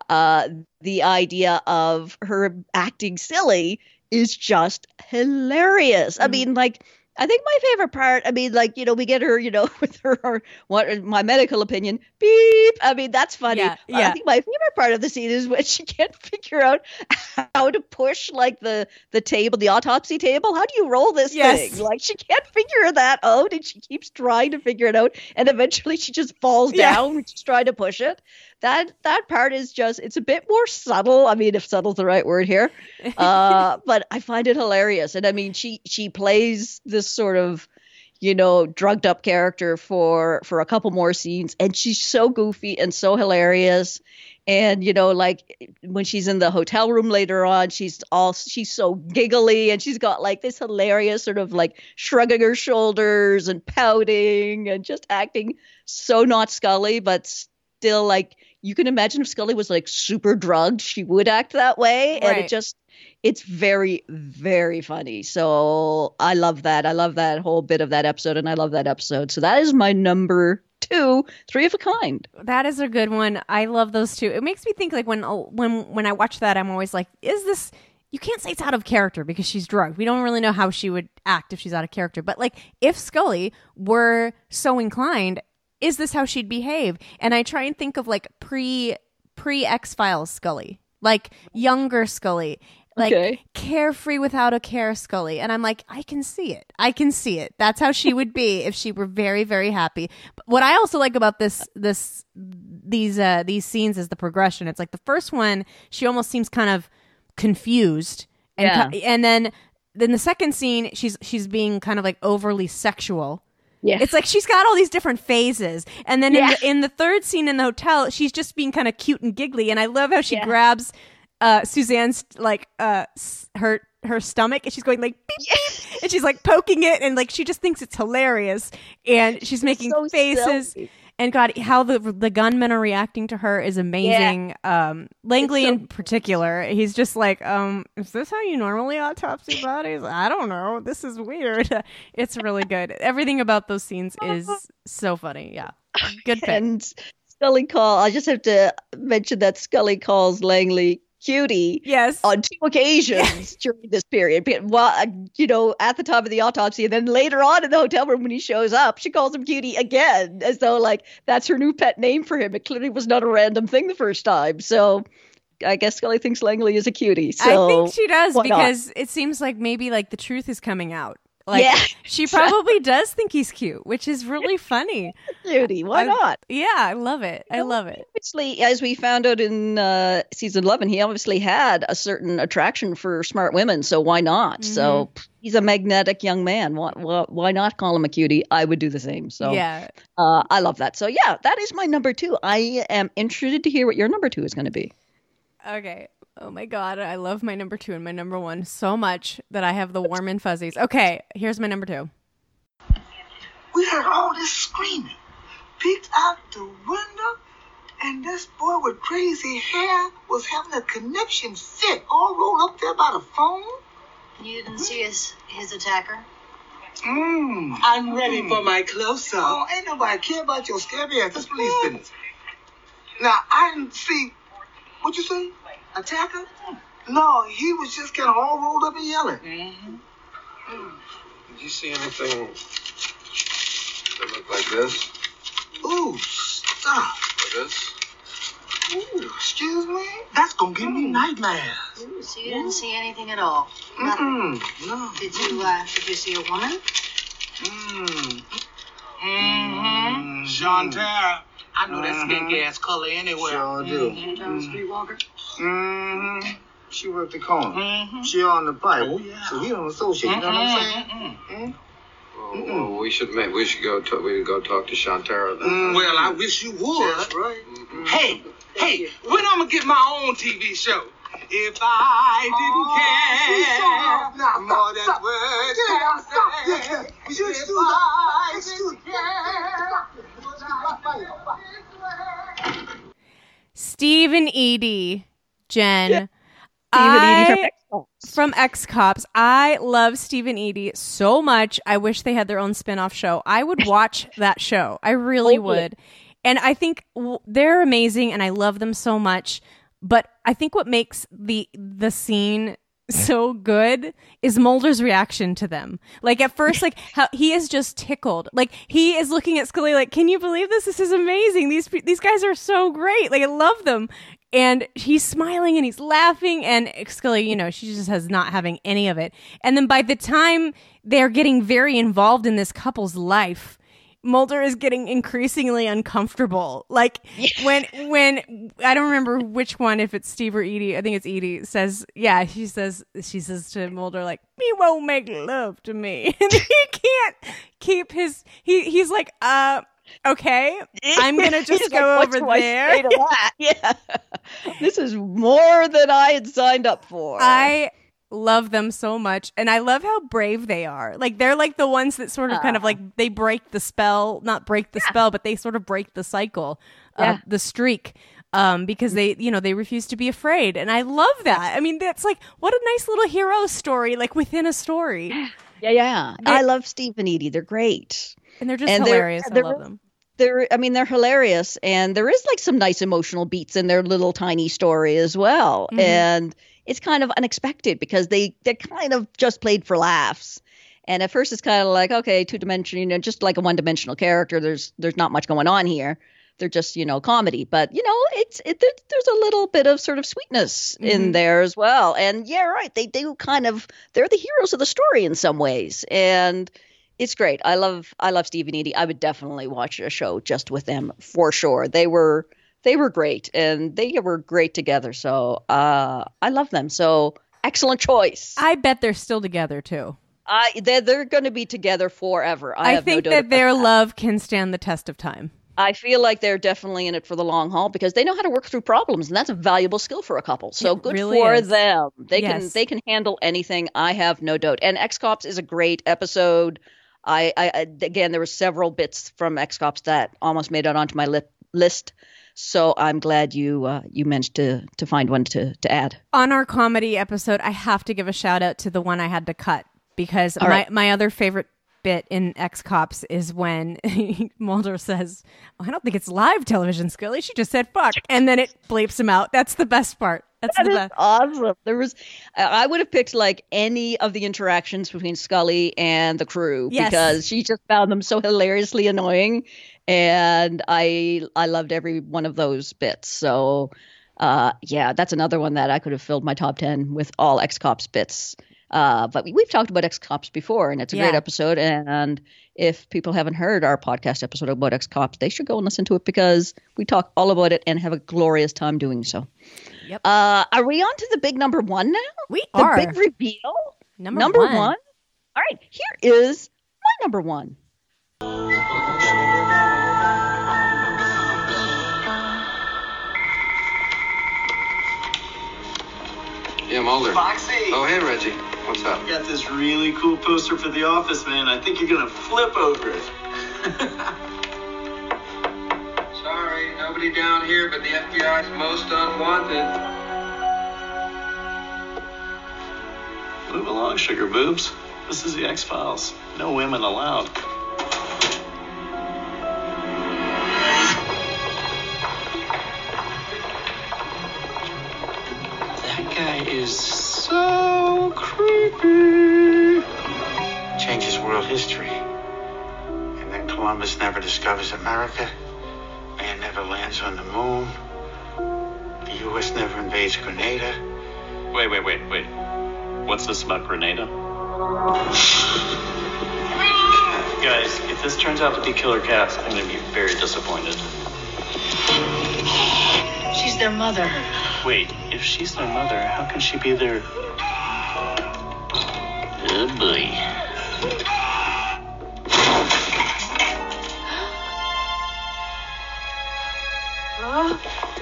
uh, the idea of her acting silly is just hilarious. Mm-hmm. I mean, like, I think my favorite part, I mean, like, you know, we get her, you know, with her, her what my medical opinion, beep. I mean, that's funny. Yeah, yeah. I think my favorite part of the scene is when she can't figure out how to push, like, the, the table, the autopsy table. How do you roll this yes. thing? Like, she can't figure that out, and she keeps trying to figure it out, and eventually she just falls yeah. down when she's trying to push it. That that part is just, it's a bit more subtle. I mean, if subtle's the right word here. Uh, but I find it hilarious. And I mean, she she plays this sort of, you know, drugged up character for, for a couple more scenes. And she's so goofy and so hilarious. And, you know, like when she's in the hotel room later on, she's all, she's so giggly and she's got like this hilarious sort of like shrugging her shoulders and pouting and just acting so not Scully, but still like, you can imagine if Scully was like super drugged, she would act that way. And right. it just, it's very, very funny. So I love that. I love that whole bit of that episode, and I love that episode. So that is my number two, Three of a Kind. That is a good one. I love those two. It makes me think like when when when I watch that, I'm always like, is this, you can't say it's out of character because she's drugged. We don't really know how she would act if she's out of character. But like if Scully were so inclined, is this how she'd behave? And I try and think of like pre pre X-Files Scully, like younger Scully, like okay. carefree without a care Scully. And I'm like, I can see it. I can see it. That's how she would be if she were very, very happy. But what I also like about this this these uh, these scenes is the progression. It's like the first one, she almost seems kind of confused, and yeah. co- and then then the second scene, she's she's being kind of like overly sexual. Yeah. It's like she's got all these different phases. And then yeah. in, the, in the third scene in the hotel, she's just being kind of cute and giggly. And I love how she yeah. grabs uh, Suzanne's, like, uh, her her stomach, and she's going like, beep, beep, and she's like poking it, and like she just thinks it's hilarious. And she's making so faces. silly. And God, how the the gunmen are reacting to her is amazing. Yeah. Um, Langley so- in particular, he's just like, um, is this how you normally autopsy bodies? I don't know. This is weird. It's really good. Everything about those scenes is so funny. Yeah, good pick. And Scully call. I just have to mention that Scully calls Langley cutie. Yes. On two occasions during this period. Well, you know, at the time of the autopsy, and then later on in the hotel room when he shows up, she calls him cutie again, as though like that's her new pet name for him. It clearly was not a random thing the first time. So I guess Scully thinks Langley is a cutie. So I think she does, because not? it seems like maybe like the truth is coming out. Like, yeah. she probably does think he's cute, which is really funny. Cutie, why I, not? Yeah, I love it. I love it. Obviously, as we found out in uh, season eleven, he obviously had a certain attraction for smart women, so why not? Mm-hmm. So he's a magnetic young man. Why, why, why not call him a cutie? I would do the same. So yeah, uh, I love that. So yeah, that is my number two. I am interested to hear what your number two is going to be. Okay. Oh my God, I love my number two and my number one so much that I have the warm and fuzzies. Okay, here's my number two. We heard all this screaming, peeked out the window, and this boy with crazy hair was having a conniption fit all rolled up there by the phone. You didn't see his, his attacker? Mmm, I'm ready for my close-up. Oh, ain't nobody care about your scabby ass. This police business. Now, I didn't see, what'd you say? Attacker? No, he was just kind of all rolled up and yelling. Mm-hmm. Mm. Did you see anything that looked like this? Ooh, stop. Like this? Ooh, excuse me? That's gonna give me nightmares. Ooh, so you didn't see anything at all? Mm-mm, no. Did you, uh, did you see a woman? Mm. Mm-hmm. Shantara. I know that skink ass color anywhere. Sure do. Mm-hmm. John Streetwalker? Mm-hmm. She worked the corner. Mm-hmm. She on the pipe. Oh, yeah. So he don't associate. You know what I'm saying? Mm-hmm. Well, well, we should make, we should go talk, we should go talk to Shantara then. Mm, well, I wish you would. That's right. Mm-hmm. Hey, hey, when I'm gonna get my own T V show? If I didn't Oh, care, now, more than stop. words Yeah, can stop. say. Yeah, yeah. If You just do I that. didn't care, Stephen Eady, Jen. Yeah. I, Stephen Eady from X-Cops. From X-Cops. I love Stephen Eady so much. I wish they had their own spin-off show. I would watch that show. I really Oh, would. And I think w- they're amazing, and I love them so much. But I think what makes the the scene so good is Mulder's reaction to them. Like at first, like how he is just tickled. Like he is looking at Scully like, can you believe this? This is amazing. These these guys are so great. Like I love them. And he's smiling and he's laughing, and Scully, you know, she just has not having any of it. And then by the time they're getting very involved in this couple's life, Mulder is getting increasingly uncomfortable. Like when, when I don't remember which one, if it's Steve or Edie, I think it's Edie says, yeah, she says, she says to Mulder, like, he won't make love to me. And he can't keep his, he, he's like, uh, okay, I'm going to just go like, over what do there. I say to that? Yeah. This is more than I had signed up for. I love them so much, and I love how brave they are. Like they're like the ones that sort of uh, kind of like they break the spell, not break the yeah. spell, but they sort of break the cycle, yeah. uh, the streak, um, because they, you know, they refuse to be afraid, and I love that. I mean, that's like what a nice little hero story, like within a story. Yeah, yeah. They, I love Steve and Edie; they're great, and they're just and hilarious. They're, I love them. They're, I mean, they're hilarious, and there is like some nice emotional beats in their little tiny story as well, mm-hmm. and it's kind of unexpected because they they kind of just played for laughs, and at first it's kind of like, okay, two dimensional, you know, just like a one dimensional character. There's there's not much going on here. They're just, you know, comedy, but you know, it's it there, there's a little bit of sort of sweetness mm-hmm. in there as well, and yeah, right, they do kind of they're the heroes of the story in some ways, and. It's great. I love I love Steve and Edie. I would definitely watch a show just with them for sure. They were they were great, and they were great together. So uh, I love them. So excellent choice. I bet they're still together too. I they're, they're going to be together forever. I, I have think no doubt that their that. love can stand the test of time. I feel like they're definitely in it for the long haul because they know how to work through problems, and that's a valuable skill for a couple. So it good really for is. them. They yes. can they can handle anything. I have no doubt. And X-Cops is a great episode. I, I again, there were several bits from X-Cops that almost made it onto my li- list, so I'm glad you uh, you managed to to find one to to add. On our comedy episode, I have to give a shout out to the one I had to cut because All my right. my other favorite bit in X-Cops is when Mulder says, oh, "I don't think it's live television, Scully. She just said fuck," and then it bleeps him out. That's the best part. That's that the is best. Awesome. There was, I would have picked like any of the interactions between Scully and the crew Yes. because she just found them so hilariously annoying, and I I loved every one of those bits. So, uh, yeah, that's another one that I could have filled my top ten with all X-Cops bits. Uh, but we, we've talked about X-Cops before, and it's a Yeah. great episode. And if people haven't heard our podcast episode about X-Cops, they should go and listen to it because we talk all about it and have a glorious time doing so. Yep. Uh, are we on to the big number one now? We the are. big reveal? Number, number one. one? All right, here is my number one. Yeah, Mulder. Foxy. Oh, hey, Reggie. What's up? Got this really cool poster for the office, man. I think you're gonna flip over it. Sorry, nobody down here but the F B I's most unwanted. Move along, sugar boobs. This is the X-Files. No women allowed. That guy is so creepy. Changes world history. And then Columbus never discovers America. Man never lands on the moon. The U S never invades Grenada. Wait, wait, wait, wait. What's this about Grenada? Guys, if this turns out to be Killer Cats, I'm going to be very disappointed. She's their mother. Wait, if she's their mother, how can she be their... Oh, boy. Huh?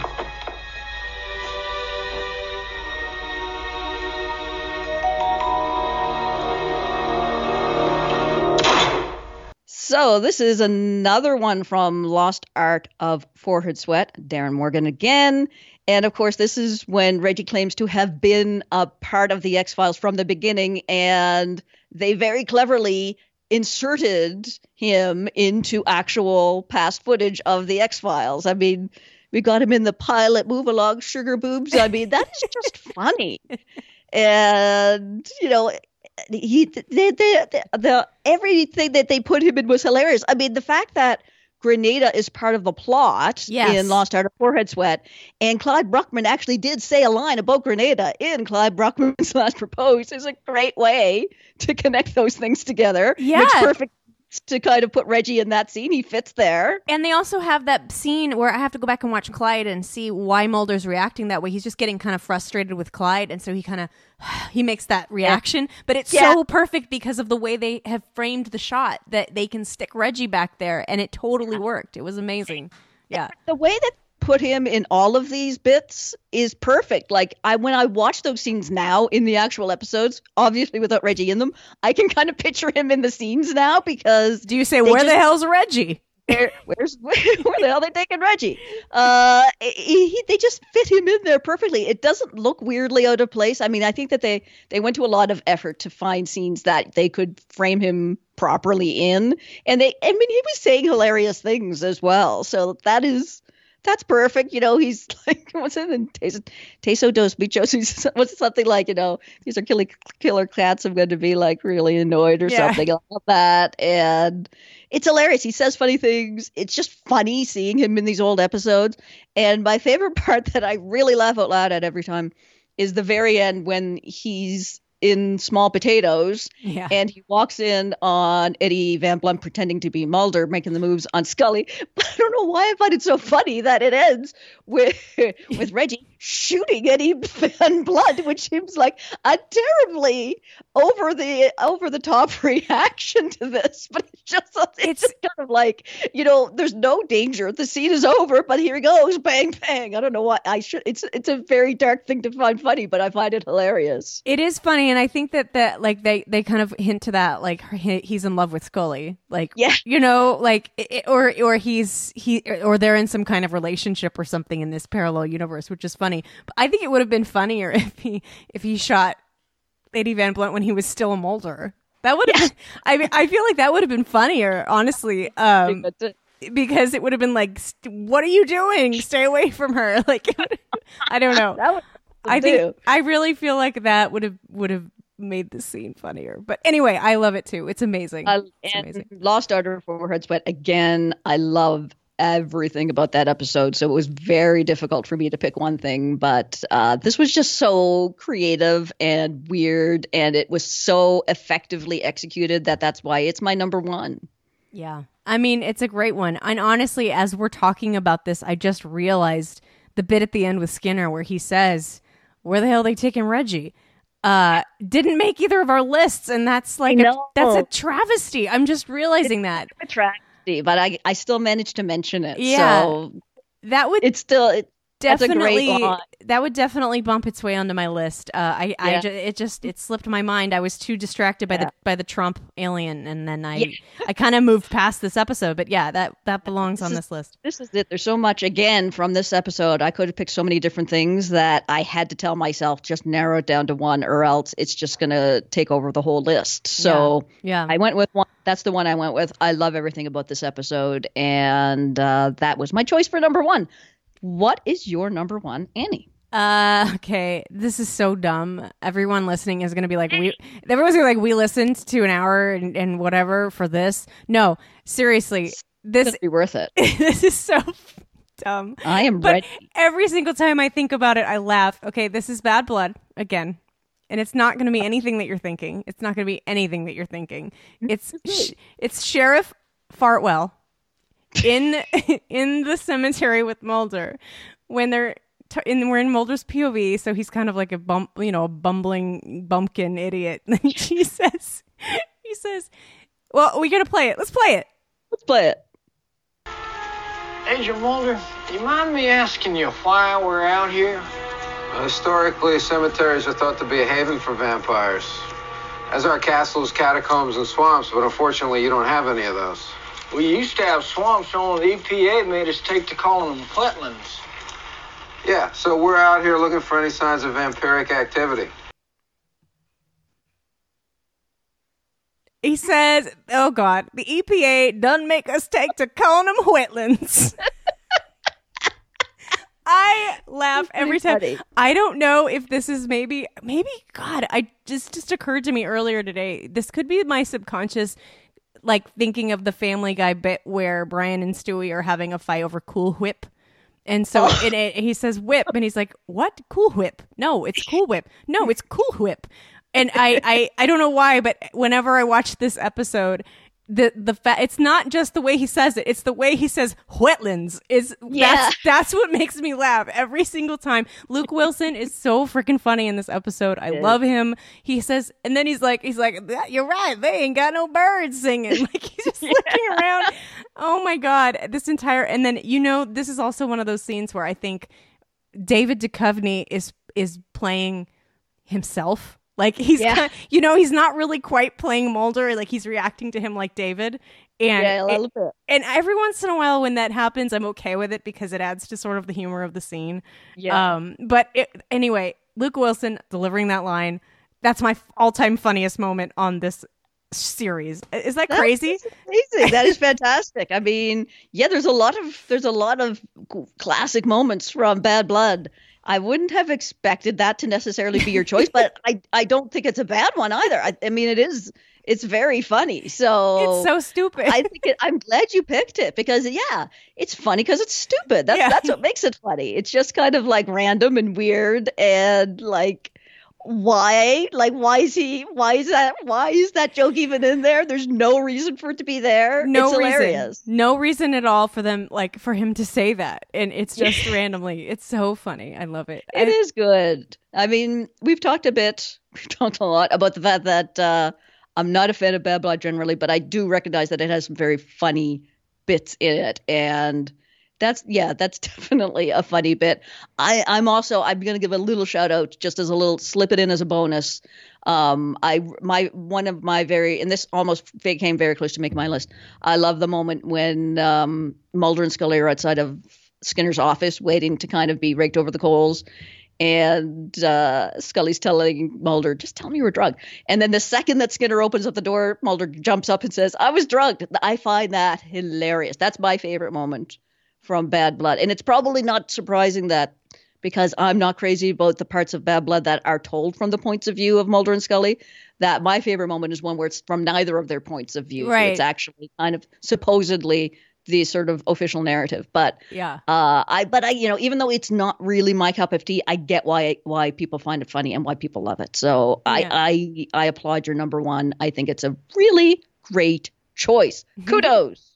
So this is another one from Lost Art of Forehead Sweat, Darren Morgan again. And of course, this is when Reggie claims to have been a part of the X-Files from the beginning, and they very cleverly inserted him into actual past footage of the X-Files. I mean, We got him in the pilot move along sugar boobs. I mean, that is just funny. And, you know, he the, the, the, the everything that they put him in was hilarious. I mean, the fact that Grenada is part of the plot yes. in Lost Art of Forehead Sweat, and Clyde Bruckman actually did say a line about Grenada in Clyde Bruckman's Last Proposed is a great way to connect those things together. Yeah. Makes perfect to kind of put Reggie in that scene. He fits there. And they also have that scene where I have to go back and watch Clyde and see why Mulder's reacting that way. He's just getting kind of frustrated with Clyde, and so he kind of he makes that reaction. Yeah. But it's yeah. so perfect because of the way they have framed the shot that they can stick Reggie back there, and it totally worked. It was amazing. Yeah. The way that put him in all of these bits is perfect. Like I when I watch those scenes now in the actual episodes, obviously without Reggie in them, I can kind of picture him in the scenes now because do you say where just, the hell's Reggie? Where, where's where, where the hell are they taking Reggie? Uh, he, he, they just fit him in there perfectly. It doesn't look weirdly out of place. I mean, I think that they they went to a lot of effort to find scenes that they could frame him properly in, and they I mean he was saying hilarious things as well. So that is. That's perfect. You know, he's like, what's it? Teso, teso dos bichos. What's something like, you know, these are killer, killer cats. I'm going to be like really annoyed or yeah. something like that. And it's hilarious. He says funny things. It's just funny seeing him in these old episodes. And my favorite part that I really laugh out loud at every time is the very end when he's in Small Potatoes yeah. and he walks in on Eddie Van Blunt pretending to be Mulder making the moves on Scully. But I don't know why I find it so funny that it ends with with Reggie shooting Eddie Van Blunt, which seems like a terribly over the over the top reaction to this. But it's just it's, it's just kind of like, you know, there's no danger. The scene is over, but here he goes, bang bang. I don't know why I should. It's it's a very dark thing to find funny, but I find it hilarious. It is funny. And I think that that like they, they kind of hint to that, like he, he's in love with Scully, like yeah. you know, like it, or or he's he or they're in some kind of relationship or something in this parallel universe, which is funny. But I think it would have been funnier if he if he shot Eddie Van Blunt when he was still a Mulder. That would have. Yeah. Been, I mean, I feel like that would have been funnier, honestly. Um, because it would have been like, what are you doing? Stay away from her. Like, I don't know. That would. I think I really feel like that would have would have made the scene funnier. But anyway, I love it too. It's amazing. Uh, it's and amazing. Lost Art of Forehead Sweat again. I love everything about that episode. So it was very difficult for me to pick one thing, but uh, this was just so creative and weird, and it was so effectively executed that that's why it's my number one. Yeah, I mean, it's a great one. And honestly, as we're talking about this, I just realized the bit at the end with Skinner where he says, where the hell are they taking Reggie? Uh, didn't make either of our lists, and that's like a, that's a travesty. I'm just realizing it's that. A travesty, but I I still managed to mention it. Yeah, so that would it's still it, definitely that's that would definitely bump its way onto my list. Uh, I, yeah. I ju- it just it slipped my mind. I was too distracted by yeah. the by the Trump alien, and then I yeah. I kind of moved past this episode. But yeah, that that belongs this on is, this list. This is it. There's so much again from this episode. I could have picked so many different things that I had to tell myself just narrow it down to one, or else it's just gonna take over the whole list. So yeah, yeah. I went with one. That's the one I went with. I love everything about this episode, and uh, that was my choice for number one. What is your number one, Annie? Uh, okay, this is so dumb. Everyone listening is going to be like, we, everyone's going to be like, we listened to an hour and, and whatever for this. No, seriously, this be worth it. This is so dumb. I am but ready. Every single time I think about it, I laugh. Okay, this is Bad Blood again. And it's not going to be anything that you're thinking. It's not going to be anything that you're thinking. It's, sh- it's Sheriff Fartwell in in the cemetery with Mulder when they're t- in we're in Mulder's P O V, so he's kind of like a bump, you know, a bumbling bumpkin idiot. And he says, he says, "Well, we gotta play it. Let's play it. Let's play it." Agent Mulder, do you mind me asking you why we're out here? Historically, cemeteries are thought to be a haven for vampires, as are castles, catacombs, and swamps. But unfortunately, you don't have any of those. We used to have swamps, only the E P A made us take to calling them wetlands. Yeah, so we're out here looking for any signs of vampiric activity. He says, oh God, the E P A done make us take to calling them wetlands. I laugh every time. Funny. I don't know if this is maybe, maybe, God, I just, just occurred to me earlier today. This could be my subconscious, like thinking of the Family Guy bit where Brian and Stewie are having a fight over Cool Whip. And so Oh. it, it, he says whip, and he's like, what? Cool Whip. No, it's Cool Whip. No, it's Cool Whip. And I, I, I don't know why, but whenever I watch this episode, the the fa- it's not just the way he says it, it's the way he says wetlands. Is Yeah. that's that's what makes me laugh every single time. Luke Wilson is so freaking funny in this episode. I Yes. love him. He says, and then he's like, he's like, you're right, they ain't got no birds singing. Like he's just looking around. Oh my God, this entire, and then you know, this is also one of those scenes where I think David Duchovny is is playing himself. Like he's, Yeah. kind you know, he's not really quite playing Mulder. Like he's reacting to him like David. And Yeah, a little it- bit. and every once in a while when that happens, I'm okay with it because it adds to sort of the humor of the scene. Yeah. Um, but it, anyway, Luke Wilson delivering that line, that's my f- all-time funniest moment on this series. Is that That's crazy? amazing. That is fantastic. I mean, yeah, there's a lot of there's a lot of classic moments from Bad Blood. I wouldn't have expected that to necessarily be your choice, but I, I don't think it's a bad one either. I, I mean, it is it's very funny. So It's so stupid. I think it, I'm glad you picked it because yeah, it's funny because it's stupid. That's Yeah. that's what makes it funny. It's just kind of like random and weird and like why like why is he why is that why is that joke even in there? There's no reason for it to be there. No it's reason. hilarious. No reason at all for them, like for him to say that. And it's just randomly. It's so funny. I love it. It I- is good. I mean, we've talked a bit, we've talked a lot about the fact that uh, I'm not a fan of Bad Blood generally, but I do recognize that it has some very funny bits in it. And that's, yeah, that's definitely a funny bit. I, I'm also, I'm going to give a little shout out just as a little, slip it in as a bonus. Um, I, my, one of my very, and this almost came very close to making my list. I love the moment when um, Mulder and Scully are outside of Skinner's office waiting to kind of be raked over the coals. And uh, Scully's telling Mulder, just tell me you were drunk. And then the second that Skinner opens up the door, Mulder jumps up and says, I was drunk. I find that hilarious. That's my favorite moment from Bad Blood. And it's probably not surprising that because I'm not crazy about the parts of Bad Blood that are told from the points of view of Mulder and Scully, that my favorite moment is one where it's from neither of their points of view. Right. It's actually kind of supposedly the sort of official narrative. But Yeah. uh, I, but I, you know, even though it's not really my cup of tea, I get why why people find it funny and why people love it. So Yeah. I, I I applaud your number one. I think it's a really great choice. Kudos.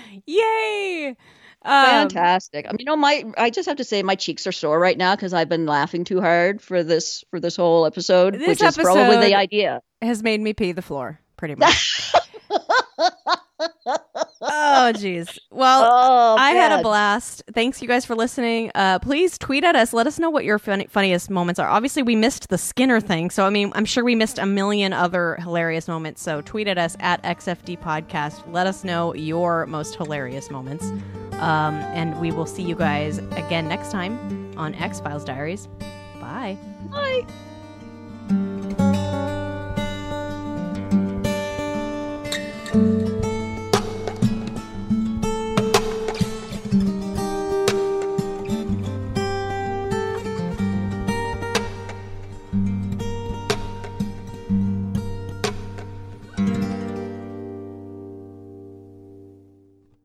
Yay! Um, Fantastic. I mean, you know, my I just have to say my cheeks are sore right now because I've been laughing too hard for this for this whole episode, This which is probably episode the idea. has made me pee the floor, pretty much. Oh, geez. Well, Oh, I had a man. blast. Thanks, you guys, for listening. Uh, please tweet at us. Let us know what your funny, funniest moments are. Obviously, we missed the Skinner thing. So, I mean, I'm sure we missed a million other hilarious moments. So, tweet at us at X F D Podcast. Let us know your most hilarious moments. Um, and we will see you guys again next time on X-Files Diaries. Bye. Bye.